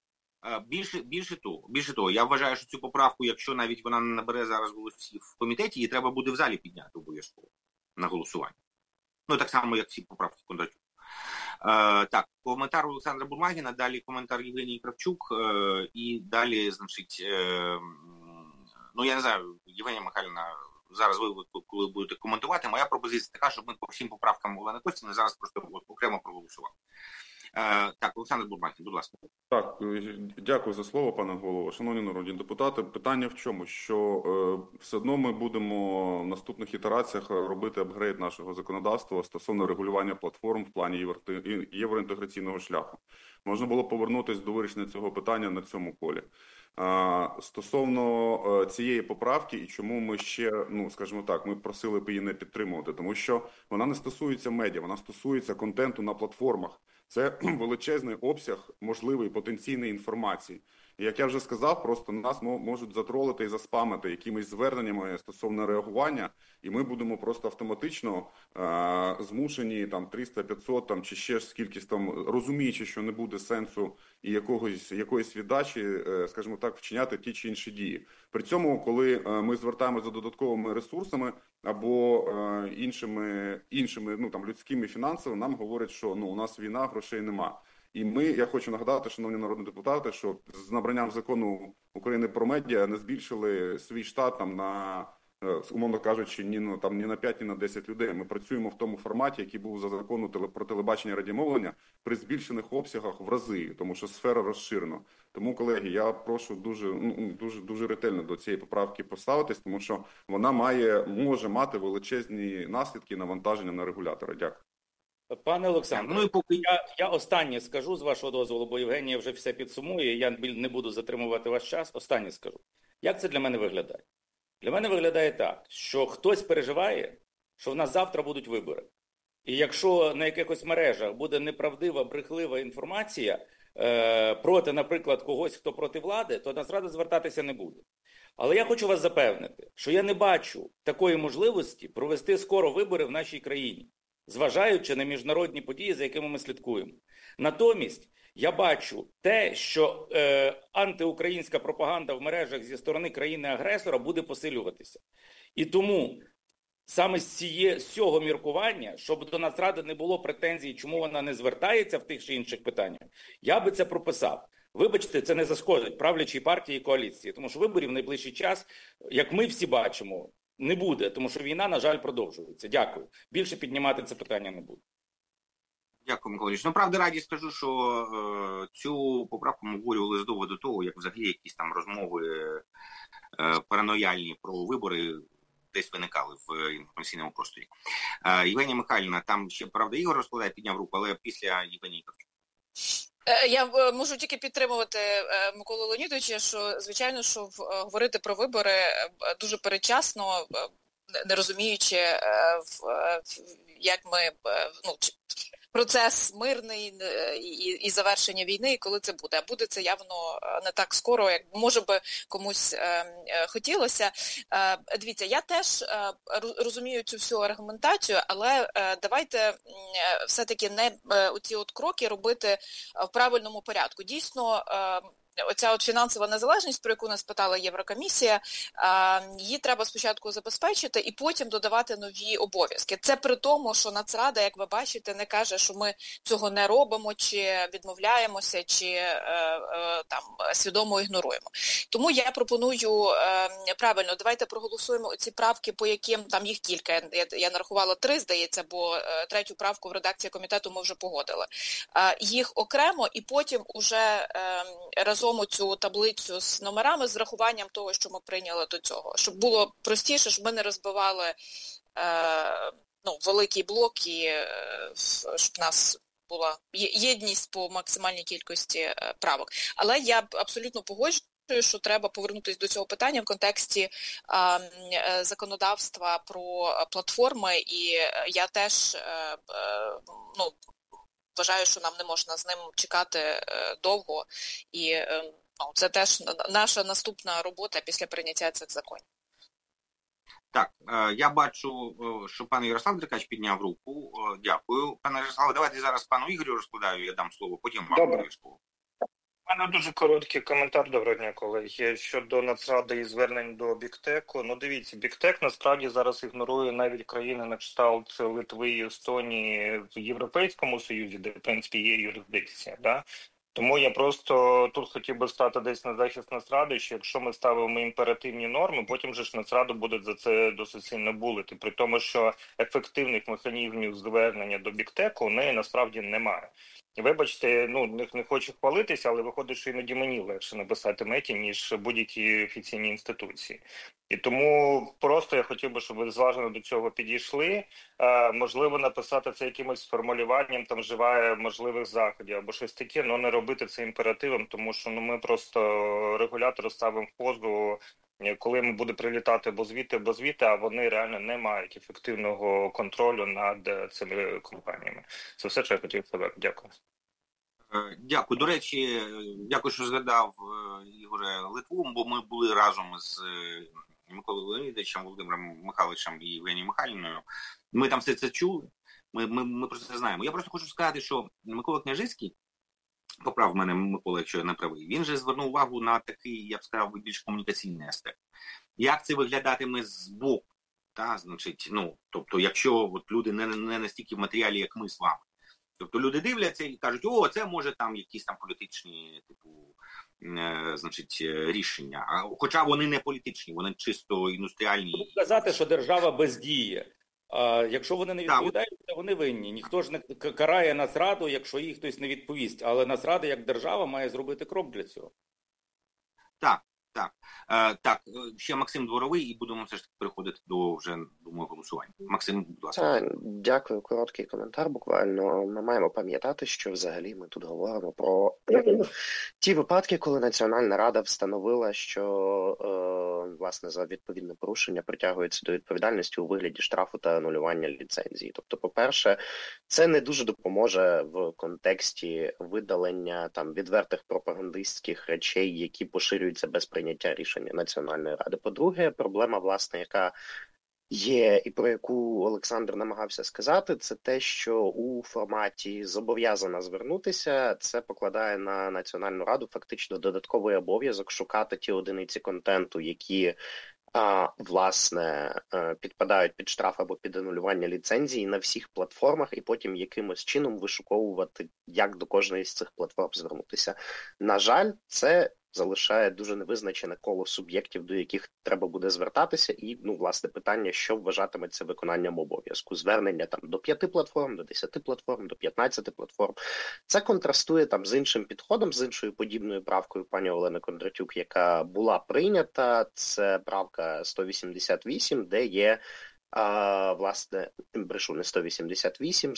Більше того, я вважаю, що цю поправку, якщо навіть вона не набере зараз голосів в комітеті, її треба буде в залі підняти обов'язково на голосування. Так само, як всі поправки Кондратюк. Так, коментар Олександра Бурмагіна, далі коментар Євгенії Кравчук, і далі, значить, я не знаю, Євгенія Михайлівна, зараз ви, коли будете коментувати, моя пропозиція така, щоб ми по всім поправкам Олени Костівни зараз просто окремо проголосували. Так, Олександр Бурмагін, будь ласка. Так, дякую за слово, пане голово. Шановні народні депутати, питання в чому? Що все одно ми будемо в наступних ітераціях робити апгрейд нашого законодавства стосовно регулювання платформ в плані євроінтеграційного шляху. Можна було повернутися до вирішення цього питання на цьому колі. Стосовно цієї поправки і чому ми ще, скажімо так, ми просили б її не підтримувати, тому що вона не стосується медіа, вона стосується контенту на платформах. Це величезний обсяг можливої потенційної інформації. І, як я вже сказав, просто нас можуть затролити і заспамити якимись зверненнями стосовно реагування, і ми будемо просто автоматично змушені 300-500 чи ще скількись розуміючи, що не буде сенсу і якоїсь віддачі, скажімо так, вчиняти ті чи інші дії. При цьому, коли ми звертаємося за додатковими ресурсами або іншими людськими фінансами, нам говорять, що у нас війна, грошей нема. І я хочу нагадати, шановні народні депутати, що з набранням закону України про медіа не збільшили свій штат на, умовно кажучи, ні на 5, ні на 10 людей. Ми працюємо в тому форматі, який був за закону про телебачення і радіомовлення, при збільшених обсягах в рази, тому що сфера розширена. Тому, колеги, я прошу дуже ретельно до цієї поправки поставитись, тому що вона може мати величезні наслідки і навантаження на регулятора. Дякую. Пане Олександре, я останнє скажу, з вашого дозволу, бо Євгенія вже все підсумує, я не буду затримувати ваш час, останнє скажу. Як це для мене виглядає? Для мене виглядає так, що хтось переживає, що в нас завтра будуть вибори. І якщо на якихось мережах буде неправдива, брехлива інформація проти, наприклад, когось, хто проти влади, то Нацрада звертатися не буде. Але я хочу вас запевнити, що я не бачу такої можливості провести скоро вибори в нашій країні, зважаючи на міжнародні події, за якими ми слідкуємо. Натомість я бачу те, що антиукраїнська пропаганда в мережах зі сторони країни-агресора буде посилюватися. І тому саме з цього міркування, щоб до Нацради не було претензій, чому вона не звертається в тих чи інших питаннях, я би це прописав. Вибачте, це не зашкодить правлячій партії і коаліції, тому що виборів в найближчий час, як ми всі бачимо, не буде, тому що війна, на жаль, продовжується. Дякую. Більше піднімати це питання не буду. Дякую, Микола Ильич. Правда, раді скажу, що цю поправку ми обговорювали задовго до того, як взагалі якісь там розмови паранояльні про вибори десь виникали в інформаційному просторі. Євгенія Михайлівна, там ще, правда, Ігор Розкладай підняв руку, але після Євгенії Кравчук. Я можу тільки підтримувати Миколу Леонідовича, що, звичайно, що говорити про вибори дуже передчасно, не розуміючи, як ми, процес мирний і завершення війни, і коли це буде. А буде це явно не так скоро, як може би комусь хотілося. Дивіться, я теж розумію цю всю аргументацію, але давайте все-таки не оці кроки робити в правильному порядку. Дійсно, оця фінансова незалежність, про яку нас питала Єврокомісія, її треба спочатку забезпечити і потім додавати нові обов'язки. Це при тому, що Нацрада, як ви бачите, не каже, що ми цього не робимо, чи відмовляємося, чи свідомо ігноруємо. Тому я пропоную правильно, давайте проголосуємо ці правки, по яким, там їх кілька, я нарахувала 3, здається, бо 3-ю правку в редакції комітету ми вже погодили. Їх окремо і потім уже разом цю таблицю з номерами, з рахуванням того, що ми прийняли до цього. Щоб було простіше, щоб ми не розбивали великий блок і щоб в нас була єдність по максимальній кількості правок. Але я абсолютно погоджуюся, що треба повернутися до цього питання в контексті законодавства про платформи, і я теж вважаю, що нам не можна з ним чекати довго, і це теж наша наступна робота після прийняття цих законів. Так, я бачу, що пан Ярослав Деркач підняв руку. Дякую. Пане Ярославе, давайте зараз пану Ігорю розкладаю, я дам слово, потім вам даю слово. У мене дуже короткий коментар, доброго дня, колеги, щодо Нацради і звернень до Бігтеку. Ну, дивіться, Бігтек насправді зараз ігнорує навіть країни на кшталт Литви і Естонії в Європейському Союзі, де, в принципі, є юрисдикція, да? Тому я просто тут хотів би стати десь на захист Нацради, що якщо ми ставимо імперативні норми, потім же ж Нацраду буде за це досить сильно булити. При тому, що ефективних механізмів звернення до Бігтеку у неї насправді немає. Вибачте, не хочу хвалитися, але виходить, що іноді мені легше написати меті, ніж будь-які офіційні інституції. І тому просто я хотів би, щоб ви зважено до цього підійшли. Можливо, написати це якимось формулюванням, там вживає можливих заходів або щось таке, але не робити це імперативом, тому що ми просто регулятори ставимо в позу, коли ми буде прилітати або звідти, а вони реально не мають ефективного контролю над цими компаніями. Це все, що я хотів сказати. Дякую. Дякую. До речі, дякую, що згадав, Ігоре, Литву, бо ми були разом з Миколою Леонідовичем, Володимиром Михайловичем і Євгенією Михайлівною. Ми там все це чули, ми про це знаємо. Я просто хочу сказати, що Микола Княжицький, поправ мене, Микола, якщо я не правий, він же звернув увагу на такий, я б сказав, більш комунікаційний аспект. Як це виглядатиме збоку? Тобто, якщо люди не настільки в матеріалі, як ми з вами. Тобто люди дивляться і кажуть, це може там якісь там політичні рішення. Хоча вони не політичні, вони чисто індустріальні. Сказати, що держава бездіє. Якщо вони не відповідають, то вони винні. Ніхто ж не карає Нацраду, якщо їй хтось не відповість. Але Нацрада як держава має зробити крок для цього. Так, ще Максим Дворовий, і будемо все ж таки переходити до вже, думаю, голосування. Максим, будь ласка. Дякую, короткий коментар буквально. Ми маємо пам'ятати, що взагалі ми тут говоримо про ті випадки, коли Національна Рада встановила, що, власне, за відповідне порушення притягується до відповідальності у вигляді штрафу та анулювання ліцензії. Тобто, по-перше, це не дуже допоможе в контексті видалення там відвертих пропагандистських речей, які поширюються без прийняття рішення Національної Ради. По-друге, проблема, власне, яка є і про яку Олександр намагався сказати, це те, що у форматі «зобов'язана звернутися» це покладає на Національну Раду фактично додатковий обов'язок шукати ті одиниці контенту, які власне, підпадають під штраф або під анулювання ліцензії на всіх платформах і потім якимось чином вишуковувати, як до кожної з цих платформ звернутися. На жаль, це залишає дуже невизначене коло суб'єктів, до яких треба буде звертатися, і, власне, питання, що вважатиметься виконанням обов'язку. Звернення там до 5 платформ, до 10 платформ, до 15 платформ. Це контрастує там з іншим підходом, з іншою подібною правкою пані Олени Кондратюк, яка була прийнята. Це правка 188, де є власне, брешу, не 188,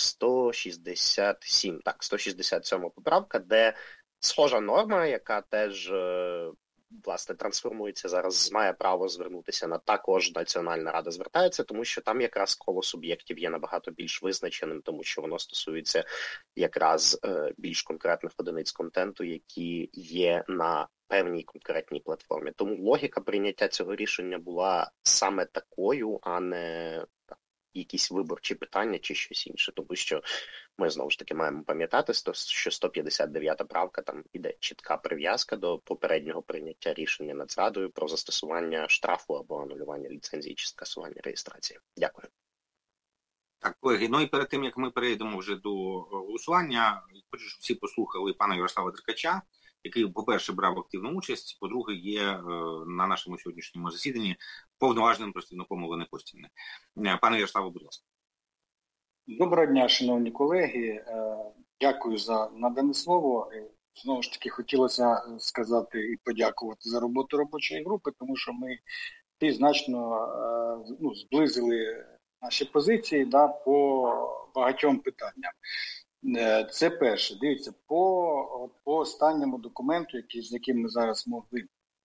167, 167 поправка, де схожа норма, яка теж, власне, трансформується зараз, має право звернутися на також Національна Рада звертається, тому що там якраз коло суб'єктів є набагато більш визначеним, тому що воно стосується якраз більш конкретних одиниць контенту, які є на певній конкретній платформі. Тому логіка прийняття цього рішення була саме такою, а не якісь виборчі питання чи щось інше, тому що ми, знову ж таки, маємо пам'ятати, що 159 правка, там іде чітка прив'язка до попереднього прийняття рішення Нацрадою про застосування штрафу або анулювання ліцензії чи скасування реєстрації. Дякую. Так, колеги, і перед тим, як ми перейдемо вже до голосування, хочу, щоб всі послухали пана Ярослава Деркача, який, по-перше, брав активну участь, по-друге, є на нашому сьогоднішньому засіданні повноважним представником Олени Костівни. Пане Ярославе, будь ласка. Доброго дня, шановні колеги. Дякую за надане слово. Знову ж таки, хотілося сказати і подякувати за роботу робочої групи, тому що ми значно зблизили наші позиції по багатьом питанням. Це перше. Дивіться, по останньому документу, з яким ми зараз могли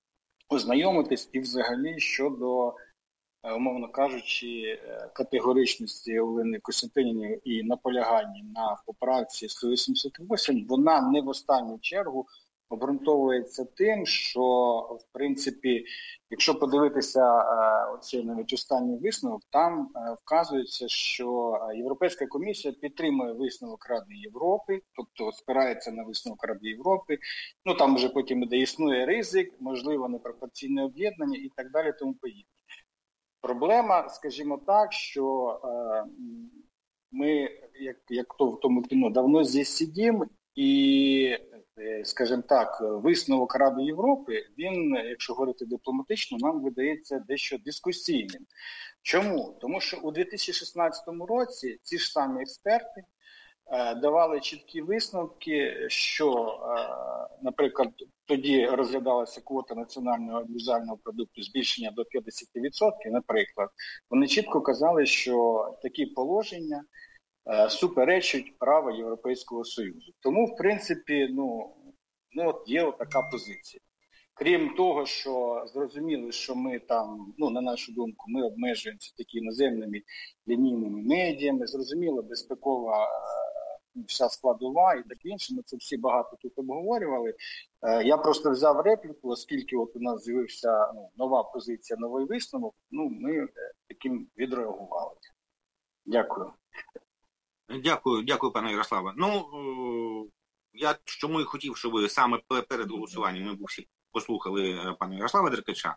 ознайомитись і взагалі щодо, умовно кажучи, категоричності Олени Костянтинівни і наполягання на поправці 188, вона не в останню чергу обґрунтовується тим, що, в принципі, якщо подивитися оцей навіть останній висновок, там вказується, що Європейська комісія підтримує висновок Ради Європи, тобто спирається на висновок Ради Європи, ну там вже потім іде існує ризик, можливо, непропорційне об'єднання і так далі, тому подібне. Проблема, скажімо так, що ми, як то в тому кіно, давно здесь сидимо, і, скажімо так, висновок Ради Європи, він, якщо говорити дипломатично, нам видається дещо дискусійним. Чому? Тому що у 2016 році ці ж самі експерти давали чіткі висновки, що, наприклад, тоді розглядалася квота національного аудіовізуального продукту збільшення до 50%, наприклад. Вони чітко казали, що такі положення суперечать права Європейського Союзу. Тому, в принципі, от є така позиція. Крім того, що зрозуміло, що ми там, на нашу думку, ми обмежуємося такі іноземними лінійними медіями, зрозуміло, безпекова вся складова і таке інше, ми це всі багато тут обговорювали. Я просто взяв репліку, оскільки от у нас з'явився нова позиція, новий висновок, ми таким відреагували. Дякую. Дякую, пане Ярославе. Я чому і хотів, щоб саме перед голосуванням ми всі послухали пана Ярослава Деркача.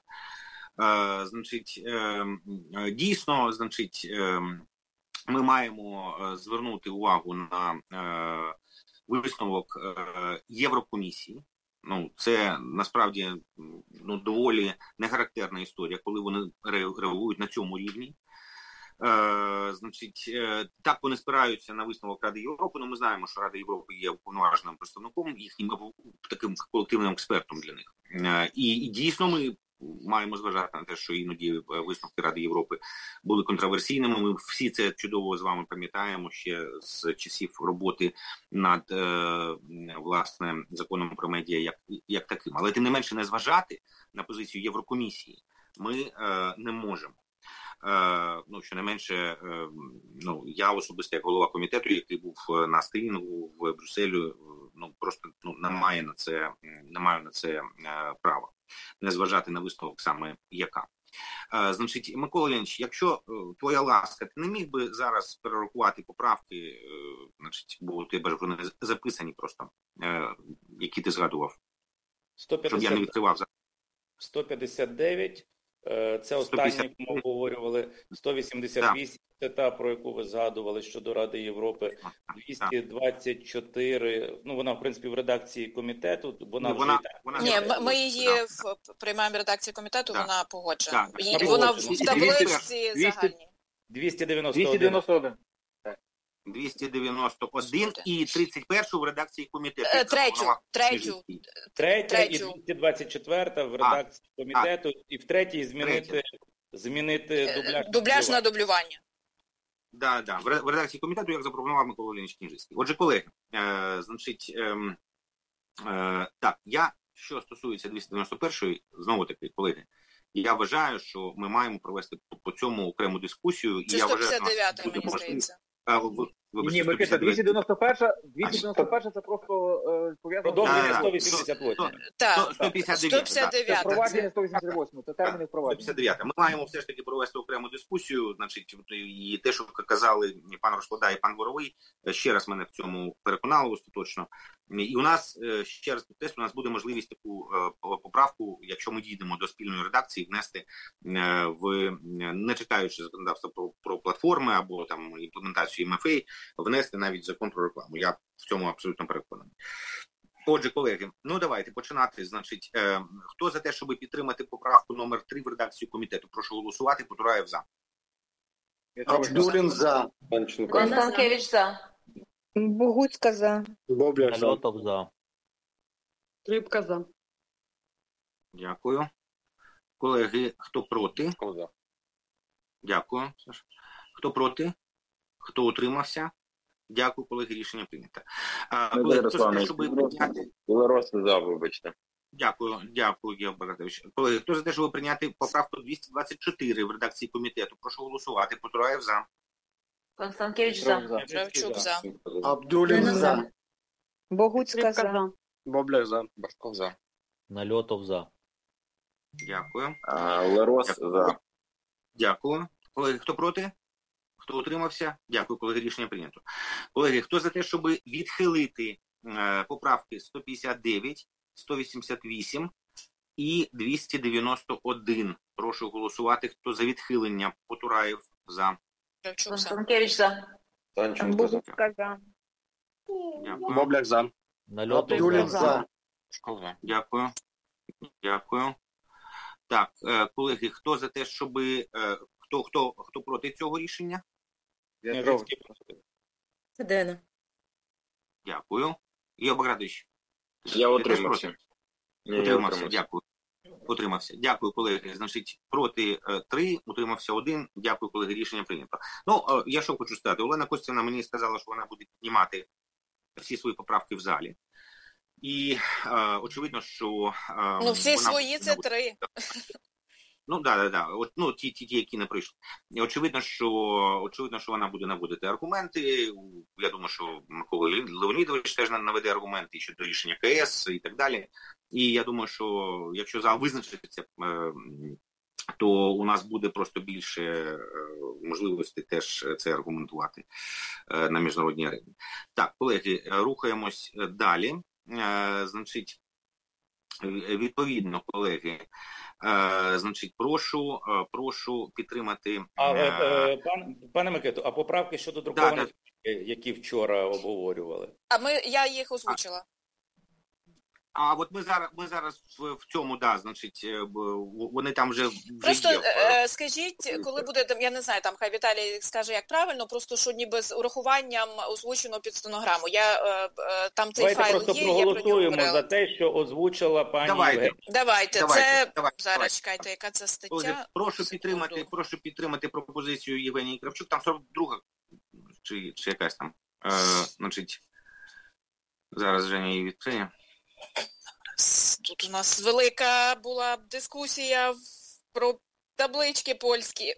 Дійсно, ми маємо звернути увагу на висновок Єврокомісії. Це насправді доволі нехарактерна історія, коли вони реагують на цьому рівні. Так вони спираються на висновок Ради Європи, ми знаємо, що Рада Європи є уповноваженим представником, їхнім таким колективним експертом для них. І дійсно ми маємо зважати на те, що іноді висновки Ради Європи були контроверсійними. Ми всі це чудово з вами пам'ятаємо ще з часів роботи над, власне, законом про медіа як таким. Але тим не менше не зважати на позицію Єврокомісії ми не можемо. Що не менше, я особисто як голова комітету, який був на скринінгу в Брюсселі, просто не маю на це права, не зважати на висновок саме яка. Микола Леонідович, якщо твоя ласка, ти не міг би зараз перерахувати поправки, бо у тебе ж вони записані просто, які ти згадував, 150, щоб я не відкривав зараз. 159. Це останнє, яку ми обговорювали, 188, це та, про яку ви згадували щодо Ради Європи, 224, вона, в принципі, в редакції комітету, ми її приймаємо в редакції комітету, вона погоджена. Вона в табличці загальній. 291. 291 і 31 в редакції комітету. Третя і 224 в редакції комітету. І в третій змінити дубляж на дублювання. Да. В редакції комітету, як запропонував Микола Леонідович Княжицький. Отже, колеги, я, що стосується 291-ї, знову таки, колеги, я вважаю, що ми маємо провести по цьому окрему дискусію. Це 159-та, мені здається. Ні, Микита, 291 це просто пов'язано... Продовження 188. Так, 159. Це впровадження 188, це терміни впровадження. 159. Ми маємо все ж таки провести окрему дискусію, і те, що казали пан Розклада і пан Боровий, ще раз мене в цьому переконали остаточно. І у нас, ще раз підкреслю, у нас буде можливість таку поправку, якщо ми дійдемо до спільної редакції, внести не чекаючи законодавство про платформи або там імплементацію МФА, внести навіть закон про рекламу. Я в цьому абсолютно переконаний. Отже, колеги, давайте починати. Хто за те, щоб підтримати поправку номер 3 в редакцію комітету? Прошу голосувати. Потураєв за. Абдулін за. Констанкевич за. Богуцька за. Бобляш за. Рибка за. Дякую. Колеги, хто проти? Дякую. Хто проти? Хто утримався? Дякую, колеги, рішення прийнято. Білорус за, вибачте. Дякую, Гео Багратович. Колеги, хто за те, щоб прийняти поправку 224 в редакції комітету? Прошу голосувати. Потураєв за. Констанкевич за. Кравчук за. Абдулін за. Богуцька за. Бобляк за. Башков за. Нальотов за. Дякую. Лерос за. Дякую. Колеги, хто проти? Хто утримався? Дякую, колеги, рішення прийнято. Колеги, хто за те, щоб відхилити поправки 159, 188 і 291? Прошу голосувати. Хто за відхилення? Потураєв за. Констанкевич за. Санченко за. Богуцька за. Дякую. Бобляк за. Нальотов Абдулін за. за. Дякую. Так, колеги, хто за те, щоб... Хто проти цього рішення? Федена. Дякую. Гео Багратович. Я утримався. Утримався, дякую. Утримався. Дякую, колеги. Значить, проти 3, утримався 1. Дякую, колеги, рішення прийнято. Ну, я що хочу сказати. Олена Костівна мені сказала, що вона буде піднімати всі свої поправки в залі. І очевидно, що... всі свої – це 3. Ну, да. Ну, ті, які не прийшли. І очевидно, що вона буде наводити аргументи. Я думаю, що Микола Леонідович теж наведе аргументи щодо рішення КС і так далі. І я думаю, що якщо зал визначиться, то у нас буде просто більше можливостей теж це аргументувати на міжнародній арені. Так, колеги, рухаємось далі. Значить, відповідно, колеги, значить, прошу підтримати... Пане Микиту, а поправки щодо друкованих, які вчора обговорювали? Я їх озвучила. А от ми зараз в цьому, значить, вони там вже просто є. Скажіть, коли буде, я не знаю, там хай Віталій скаже, як правильно, просто що ніби з урахуванням озвучено під стенограму. Там цей Давайте файл просто є, я про нього говорила. за те, що озвучила пані Євгенія. Давайте. Зараз, чекайте, яка це стаття? Прошу підтримати пропозицію Євгенії Кравчук. Там 42-га, чи якась там, значить, зараз Женя її відкриє. Тут у нас велика була дискусія про таблички польські.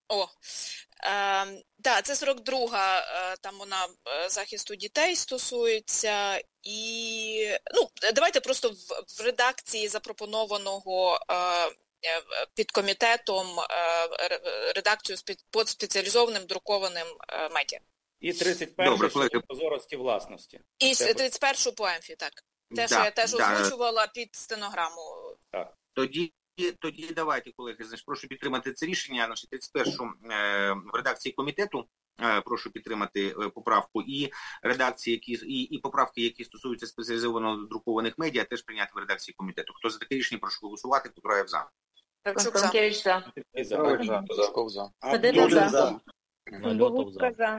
Це 42-га, там вона захисту дітей стосується. І, давайте просто в редакції запропонованого підкомітетом редакцію під спеціалізованим друкованим медіа. І 31-й щодо прозорості власності. І 31-шу по ЕМФІ, так. Те, що я теж озвучувала під стенограму. Так. Тоді давайте, колеги, значить, прошу підтримати це рішення. Значить, 31-шу в редакції комітету прошу підтримати поправку, і редакції, і поправки, які стосуються спеціалізовано друкованих медіа, теж прийняти в редакції комітету. Хто за таке рішення, прошу голосувати. Потураєв за. Констанкевич за. Башков за. Федена за. Богуцька за.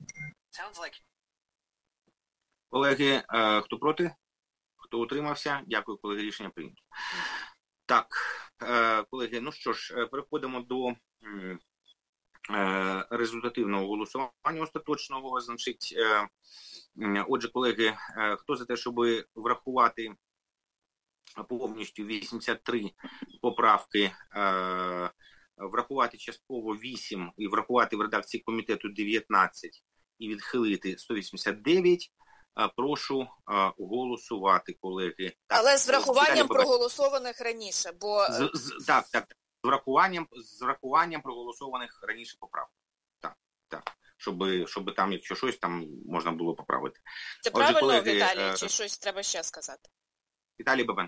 Колеги, хто проти? Хто утримався? Дякую, колеги, рішення прийнято. Так, колеги, ну що ж, переходимо до результативного голосування остаточного. Значить, отже, колеги, хто за те, щоб врахувати повністю 83 поправки, врахувати частково 8 і врахувати в редакції комітету 19 і відхилити 189, прошу голосувати, колеги. Так, але з врахуванням проголосованих раніше, бо... Так, з врахуванням проголосованих раніше поправок. Так. Щоб там, якщо щось, там можна було поправити. Це правильно, колеги, Віталій, чи щось треба ще сказати? Віталій Бабен.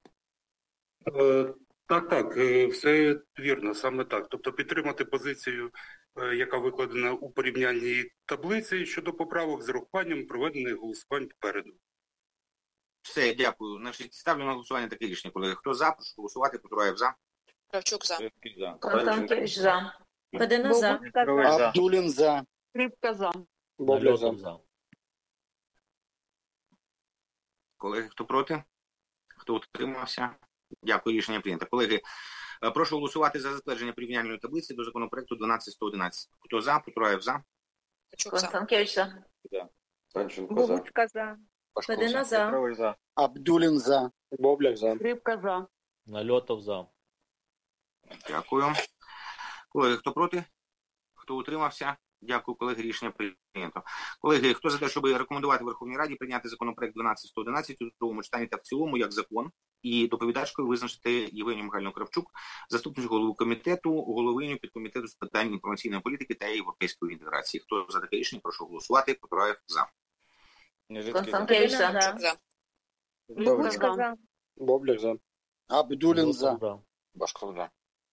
Так, все вірно, саме так. Тобто підтримати позицію, яка викладена у порівняльній таблиці щодо поправок з урахуванням проведених голосувань попереду. Все, дякую. Значить, ставлю на голосування таке рішення, колеги. Хто за, прошу голосувати. Потураєв за. Кравчук за. Констанкевич за. Федена за. Абдулін за. Скрипка за. Нальотов за. Колеги, хто проти? Хто утримався? Дякую, рішення прийнято. Колеги, прошу голосувати за затвердження порівняльної таблиці до законопроекту 12111. Хто за? Потураєв за. Констанкевич за. Санченко за. Богуцька за. Федина за. Абдулін за. Бобляк за. Скрипка за. Нальотов за. Дякую. Колеги, хто проти? Хто утримався? Дякую, колеги, рішення прийнято. Колеги, хто за те, щоб рекомендувати Верховній Раді прийняти законопроект 12111 у другому читанні та в цілому як закон, і доповідачкою визначити Євгенію Михайлівну Кравчук, заступницю голови комітету, головиню підкомітету з питань інформаційної політики та європейської інтеграції. Хто за таке рішення, прошу голосувати. Потураєв за. Констанкевич за. Богуцька за. Бобляк за. Абдулін за. Башков за.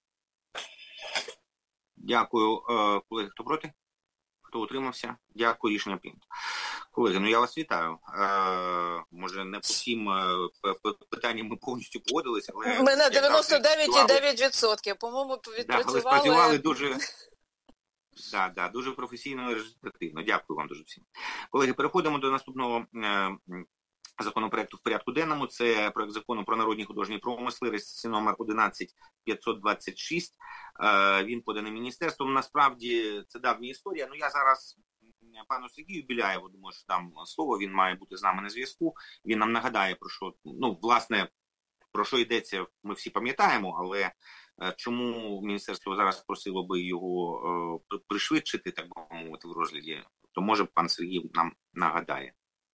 Дякую, колеги, хто проти? Хто утримався? Дякую, рішення прийнято. Колеги, я вас вітаю. Може, не по всім питанням ми повністю погодилися, але... Ми на 99,9%, по-моєму, відпрацювали... Спрацювали дуже... дуже професійно і результативно. Дякую вам дуже всім. Колеги, переходимо до наступного законопроекту в порядку денному. Це проект закону про народні художні промисли, реєстраційний номер 11526. Він поданий міністерством. Насправді, це давня історія. Я зараз пану Сергію Біляєву, думаю, що дам слово. Він має бути з нами на зв'язку. Він нам нагадає, про що, власне, про що йдеться, ми всі пам'ятаємо, але чому міністерство зараз просило би його пришвидшити, так би мовити, в розгляді, то може пан Сергій нам нагадає.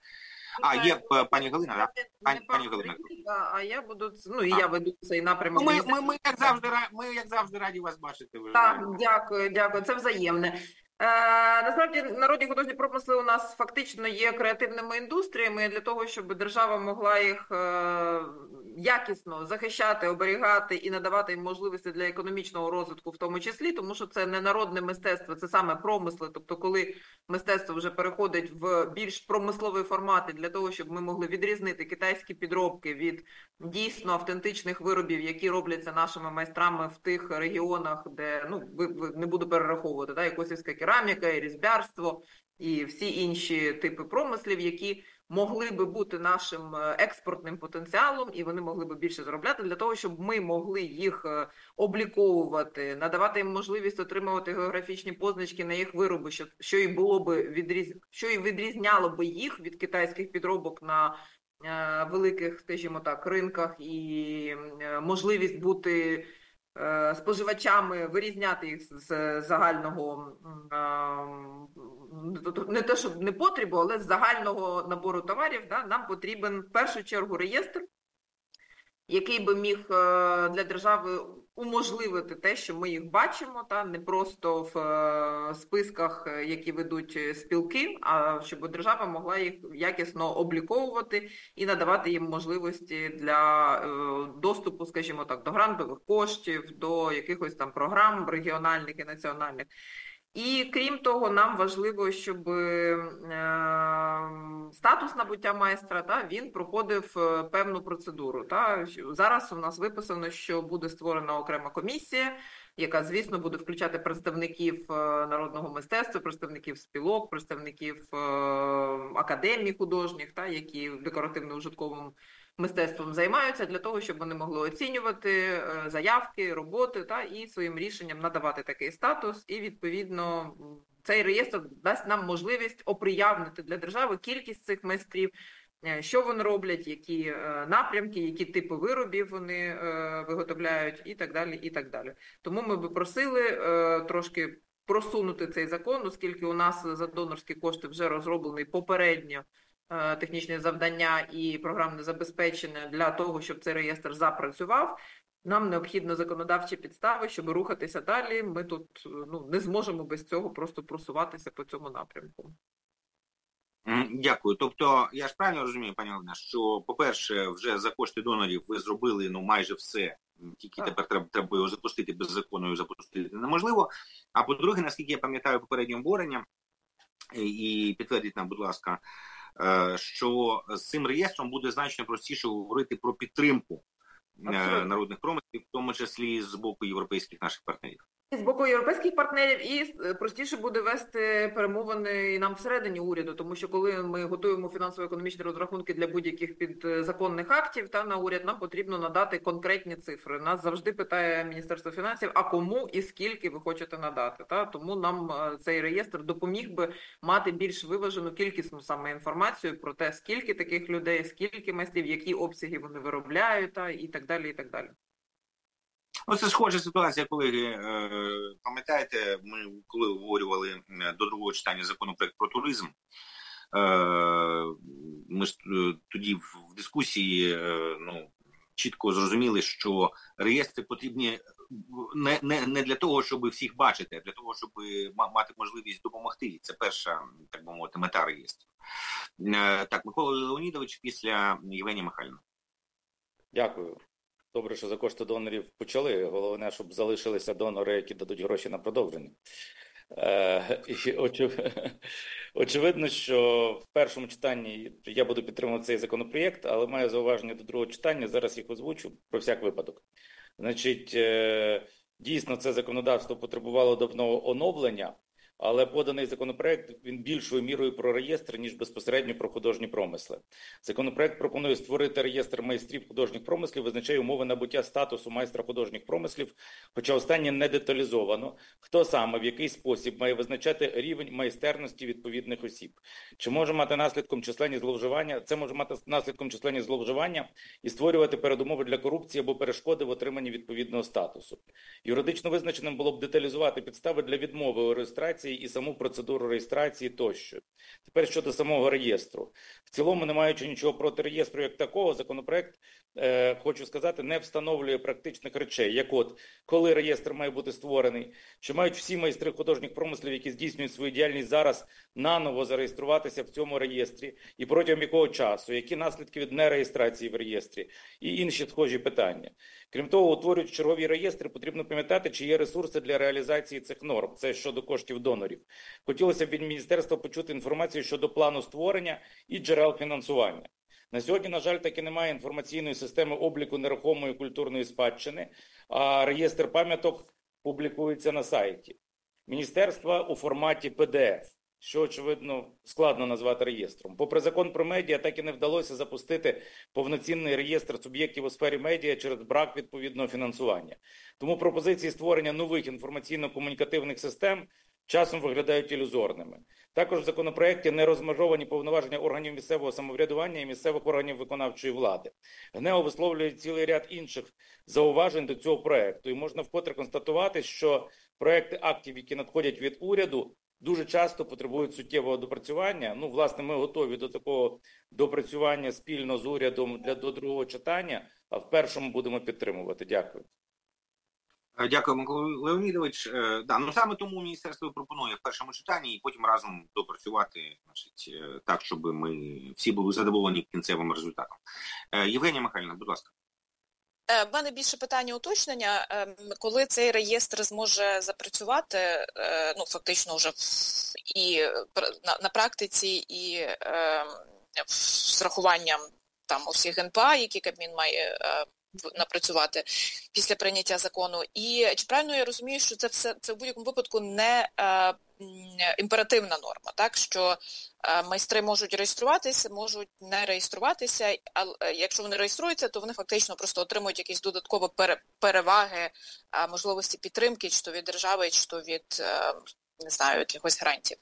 Є пані Галина, так? Пані Галина. А я буду, я веду цей напрямок. Ми, як завжди, раді вас бачити. Так, дякую, це взаємне. Насправді, народні художні промисли у нас фактично є креативними індустріями для того, щоб держава могла їх якісно захищати, оберігати і надавати їм можливості для економічного розвитку в тому числі, тому що це не народне мистецтво, це саме промисли, тобто коли мистецтво вже переходить в більш промислові формати для того, щоб ми могли відрізнити китайські підробки від дійсно автентичних виробів, які робляться нашими майстрами в тих регіонах, де, не буду перераховувати, і косівська кераміка, і різьбярство, і всі інші типи промислів, які могли би бути нашим експортним потенціалом, і вони могли би більше заробляти для того, щоб ми могли їх обліковувати, надавати їм можливість отримувати географічні позначки на їх вироби, що і було би що і відрізняло би їх від китайських підробок на великих, скажімо так, ринках, і можливість бути споживачами, вирізняти їх з загального, не те, щоб не потребу, але з загального набору товарів, нам потрібен в першу чергу реєстр, який би міг для держави уможливити те, що ми їх бачимо, не просто в списках, які ведуть спілки, а щоб держава могла їх якісно обліковувати і надавати їм можливості для доступу, скажімо так, до грантових коштів, до якихось там програм регіональних і національних. І крім того, нам важливо, щоб статус набуття майстра, він проходив певну процедуру. Зараз у нас виписано, що буде створена окрема комісія, яка, звісно, буде включати представників народного мистецтва, представників спілок, представників академій художніх, які декоративно-ужитковим мистецтвом займаються, для того, щоб вони могли оцінювати заявки, роботи і своїм рішенням надавати такий статус. І, відповідно, цей реєстр дасть нам можливість оприявнити для держави кількість цих майстрів, що вони роблять, які напрямки, які типи виробів вони виготовляють і так далі, і так далі. Тому ми би просили трошки просунути цей закон, оскільки у нас за донорські кошти вже розроблений попередньо технічне завдання і програмне забезпечення для того, щоб цей реєстр запрацював. Нам необхідно законодавчі підстави, щоб рухатися далі. Ми тут не зможемо без цього просто просуватися по цьому напрямку. Дякую. Тобто, я ж правильно розумію, пані Олена, що, по-перше, вже за кошти донорів ви зробили майже все, тільки тепер треба його запустити, без закону його запустити неможливо. А по-друге, наскільки я пам'ятаю попереднє обговорення, і підтвердіть нам, будь ласка, що з цим реєстром буде значно простіше говорити про підтримку народних промислів, в тому числі з боку європейських наших партнерів. з боку європейських партнерів, і простіше буде вести перемовини і нам всередині уряду, тому що коли ми готуємо фінансово-економічні розрахунки для будь-яких підзаконних актів на уряд, нам потрібно надати конкретні цифри. Нас завжди питає Міністерство фінансів, а кому і скільки ви хочете надати. Тому нам цей реєстр допоміг би мати більш виважену кількісну саме інформацію про те, скільки таких людей, скільки майстрів, які обсяги вони виробляють, і так далі, і так далі. Це схожа ситуація, колеги. Пам'ятаєте, ми коли обговорювали до другого читання законопроект про туризм, ми ж тоді в дискусії чітко зрозуміли, що реєстри потрібні не для того, щоб всіх бачити, а для того, щоб мати можливість допомогти. Це перша, так би мовити, мета реєстру. Так, Микола Леонідович після Євгенія Михайлівна. Дякую. Добре, що за кошти донорів почали. Головне, щоб залишилися донори, які дадуть гроші на продовження. Очевидно, що в першому читанні я буду підтримувати цей законопроєкт, але маю зауваження до другого читання, зараз їх озвучу про всяк випадок. Значить, дійсно, це законодавство потребувало давно оновлення, але поданий законопроект, він більшою мірою про реєстр, ніж безпосередньо про художні промисли. Законопроект пропонує створити реєстр майстрів художніх промислів, визначає умови набуття статусу майстра художніх промислів, хоча останнє не деталізовано, хто саме, в який спосіб має визначати рівень майстерності відповідних осіб. Чи може мати наслідком численні зловживання? Це може мати наслідком численні зловживання і створювати передумови для корупції або перешкоди в отриманні відповідного статусу. Юридично визначеним було б деталізувати підстави для відмови у реєстрації і саму процедуру реєстрації тощо. Тепер щодо самого реєстру. В цілому, не маючи нічого проти реєстру як такого, законопроект, хочу сказати, не встановлює практичних речей, як от, коли реєстр має бути створений, чи мають всі майстри художніх промислів, які здійснюють свою діяльність зараз, наново зареєструватися в цьому реєстрі, і протягом якого часу, які наслідки від нереєстрації в реєстрі, і інші схожі питання. Крім того, утворюючи чергові реєстри, потрібно пам'ятати, чи є ресурси для реалізації цих норм. Це щодо коштів донорів. Хотілося б від міністерства почути інформацію щодо плану створення і джерел фінансування. На сьогодні, на жаль, таки немає інформаційної системи обліку нерухомої культурної спадщини, а реєстр пам'яток публікується на сайті міністерства у форматі PDF, що, очевидно, складно назвати реєстром. Попри закон про медіа, так і не вдалося запустити повноцінний реєстр суб'єктів у сфері медіа через брак відповідного фінансування. Тому пропозиції створення нових інформаційно-комунікативних систем часом виглядають ілюзорними. Також в законопроекті не розмежовані повноваження органів місцевого самоврядування і місцевих органів виконавчої влади. ГНЕУ висловлює цілий ряд інших зауважень до цього проекту. І можна вкотре констатувати, що проекти актів, які надходять від уряду, дуже часто потребують суттєвого допрацювання. Власне, ми готові до такого допрацювання спільно з урядом до другого читання, а в першому будемо підтримувати. Дякую. Дякую, Микола Леонідович. Саме тому міністерство пропонує в першому читанні і потім разом допрацювати, так, щоб ми всі були задоволені кінцевим результатом. Євгенія Михайлівна, будь ласка. В мене більше питання уточнення. Коли цей реєстр зможе запрацювати, фактично вже і на практиці, і з рахуванням усіх НПА, які Кабмін має напрацювати після прийняття закону. І чи правильно я розумію, що це в будь-якому випадку не імперативна норма, так, що майстри можуть реєструватися, можуть не реєструватися, а якщо вони реєструються, то вони фактично просто отримують якісь додаткові переваги, можливості підтримки, чи то від держави, чи то від, не знаю, якихось грантів.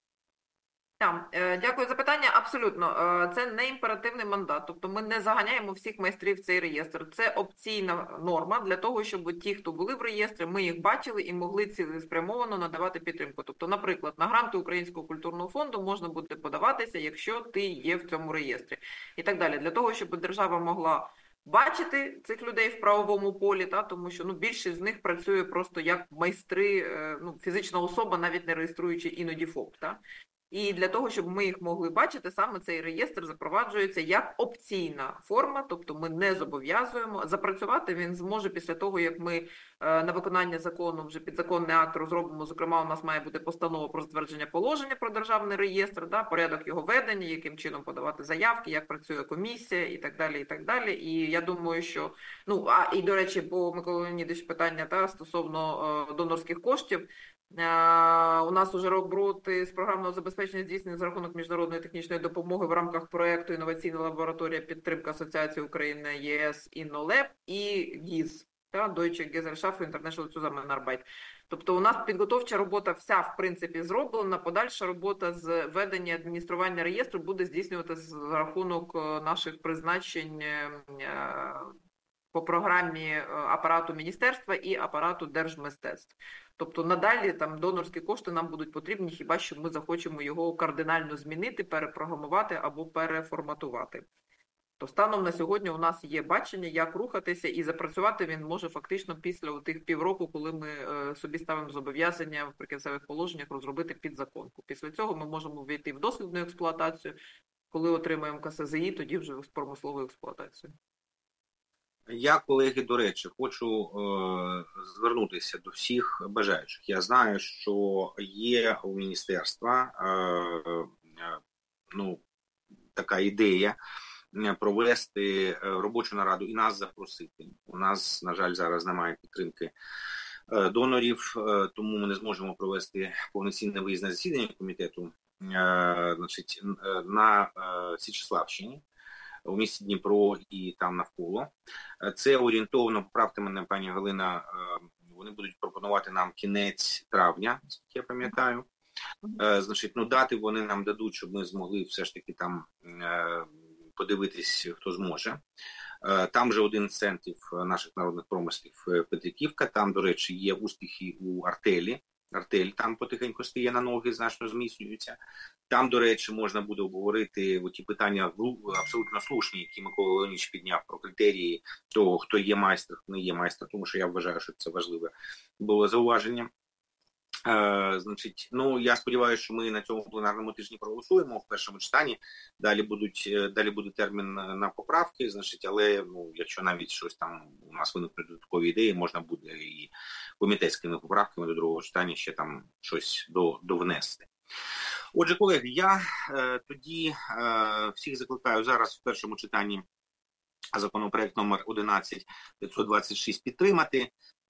Дякую за питання. Абсолютно. Це не імперативний мандат. Тобто ми не заганяємо всіх майстрів в цей реєстр. Це опційна норма для того, щоб ті, хто були в реєстрі, ми їх бачили і могли цілеспрямовано надавати підтримку. Тобто, наприклад, на гранти Українського культурного фонду можна буде подаватися, якщо ти є в цьому реєстрі. І так далі. Для того, щоб держава могла бачити цих людей в правовому полі, тому що більшість з них працює просто як майстри, фізична особа, навіть не реєструючи іноді ФОП. І для того, щоб ми їх могли бачити, саме цей реєстр запроваджується як опційна форма, тобто ми не зобов'язуємо. Запрацювати він зможе після того, як ми на виконання закону вже підзаконний акт розробимо. Зокрема, у нас має бути постанова про затвердження положення про державний реєстр, порядок його ведення, яким чином подавати заявки, як працює комісія і так далі, і так далі. І я думаю, що, і до речі, по Миколі Леонідовичу питання стосовно донорських коштів. У нас уже роботи з програмного забезпечення здійснення за рахунок міжнародної технічної допомоги в рамках проєкту «Інноваційна лабораторія підтримка Асоціації України ЄС «Іннолеб» і ГІЗ, Deutsche Gesellschaft für International Zusammenarbeit. Тобто у нас підготовча робота вся, в принципі, зроблена, подальша робота з ведення адміністрування реєстру буде здійснюватися за рахунок наших призначень по програмі апарату міністерства і апарату держмистецтв. Тобто надалі там донорські кошти нам будуть потрібні, хіба що ми захочемо його кардинально змінити, перепрограмувати або переформатувати. То станом на сьогодні у нас є бачення, як рухатися, і запрацювати він може фактично після тих півроку, коли ми собі ставимо зобов'язання в прикінцевих положеннях розробити підзаконку. Після цього ми можемо війти в дослідну експлуатацію, коли отримаємо КСЗІ, тоді вже в промислову експлуатацію. Я, колеги, до речі, хочу звернутися до всіх бажаючих. Я знаю, що є у міністерства така ідея провести робочу нараду і нас запросити. У нас, на жаль, зараз немає підтримки донорів, тому ми не зможемо провести повноцінне виїзне засідання комітету на Січеславщині, у місті Дніпро і там навколо. Це орієнтовно, поправте мене, пані Галина, вони будуть пропонувати нам кінець травня, як я пам'ятаю. Дати вони нам дадуть, щоб ми змогли все ж таки там подивитись, хто зможе. Там же один з центрів наших народних промислів Петриківка, там, до речі, є успіхи у Артелі. Артель там потихеньку стає на ноги, значно зміцнюється. Там, до речі, можна буде обговорити ті питання абсолютно слушні, які Микола Леонідович підняв про критерії того, хто є майстер, хто не є майстер, тому що я вважаю, що це важливе було зауваження. Я сподіваюся, що ми на цьому пленарному тижні проголосуємо в першому читанні. Далі буде термін на поправки, але якщо навіть щось там у нас виникнуть додаткові ідеї, можна буде і комітетськими поправками до другого читання ще там щось довнести. Отже, колеги, я тоді всіх закликаю зараз в першому читанні законопроект номер 11526 підтримати.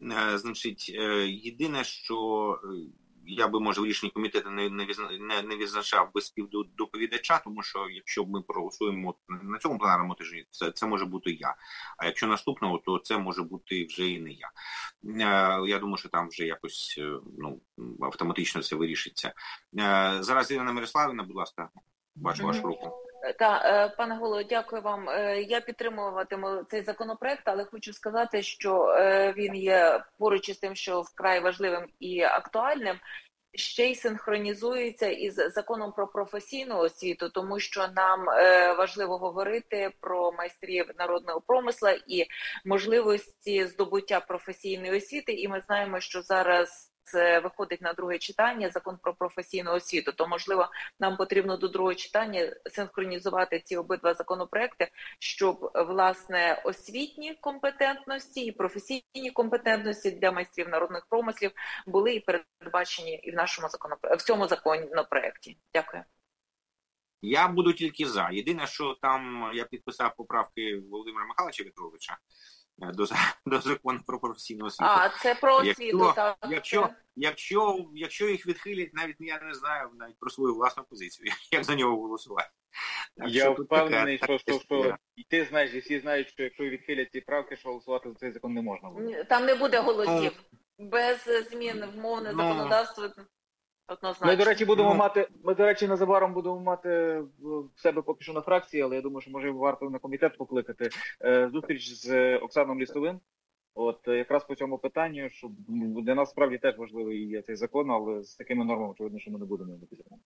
Єдине, що я би, може, в рішенні комітету не відзначав без співдоповідача, тому що якщо ми проголосуємо на цьому пленарному тижні, це може бути я. А якщо наступного, то це може бути вже і не я. Я думаю, що там вже якось автоматично це вирішиться. Зараз Ірина Мирославівна, будь ласка, бачу вашу руку. Так, пане голово, дякую вам. Я підтримуватиму цей законопроект, але хочу сказати, що він є поруч із тим, що вкрай важливим і актуальним, ще й синхронізується із законом про професійну освіту, тому що нам важливо говорити про майстрів народного промисла і можливості здобуття професійної освіти, і ми знаємо, що зараз це виходить на друге читання, закон про професійну освіту, то, можливо, нам потрібно до другого читання синхронізувати ці обидва законопроекти, щоб, власне, освітні компетентності і професійні компетентності для майстрів народних промислів були і передбачені і в цьому законопроекті. Дякую. Я буду тільки за. Єдине, що там я підписав поправки Володимира Михайловича В'ятровича до закону про професійну освіту. Це про освіту, так. Якщо їх відхилять, навіть я не знаю навіть про свою власну позицію, як за нього голосувати. Я впевнений, що і ти знаєш, і всі знають, що якщо відхилять ці правки, що голосувати за цей закон не можна буде. Там не буде голосів. Без змін в мовне законодавство. Однозначно. Ми, до речі, незабаром будемо мати в себе поки що на фракції, але я думаю, що може варто на комітет покликати зустріч з Оксаном Лісовим. Якраз по цьому питанню, що для нас справді теж важливий є цей закон, але з такими нормами, очевидно, що ми не будемо його підтримувати.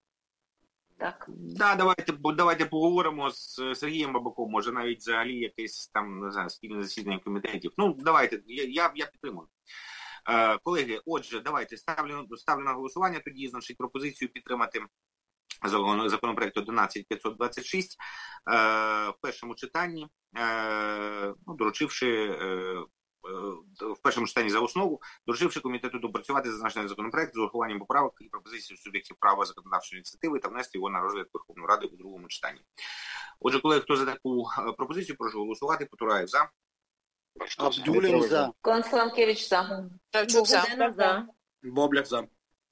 Так. Давайте поговоримо з Сергієм Бабаком, може навіть взагалі якесь там, не знаю, спільне засідання комітетів. Давайте, я підтримую. Колеги, отже, давайте ставлю на голосування тоді, пропозицію підтримати законопроекту 11526 в першому читанні, доручивши в першому читанні за основу, доручивши комітету допрацювати зазначений законопроект з урахуванням поправок і пропозицій суб'єктів права законодавчої ініціативи та внести його на розгляд Верховної Ради у другому читанні. Отже, колеги, хто за таку пропозицію, прошу голосувати. Потураєв за. Абдулін за. Констанкевич за. Кравчук за. за. Бобляк за.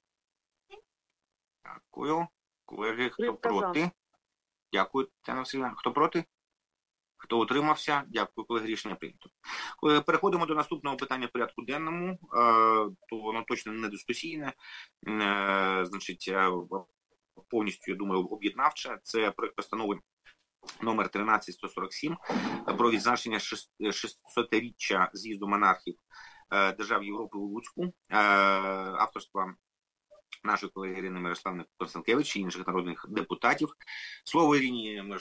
Дякую. Колеги, хто проти? Дякую, Тетяна Васильівна. Хто проти? Хто утримався? Дякую, колеги, рішення прийнято. Переходимо до наступного питання в порядку денному, то воно точно не дискусійне, значить, повністю, я думаю, об'єднавче. Це проект постанови номер 13147 про відзначення 600-річчя з'їзду монархів держав Європи у Луцьку, авторства нашої колеги Ірини Мирославни Констанкевич і інших народних депутатів. Слово Ірині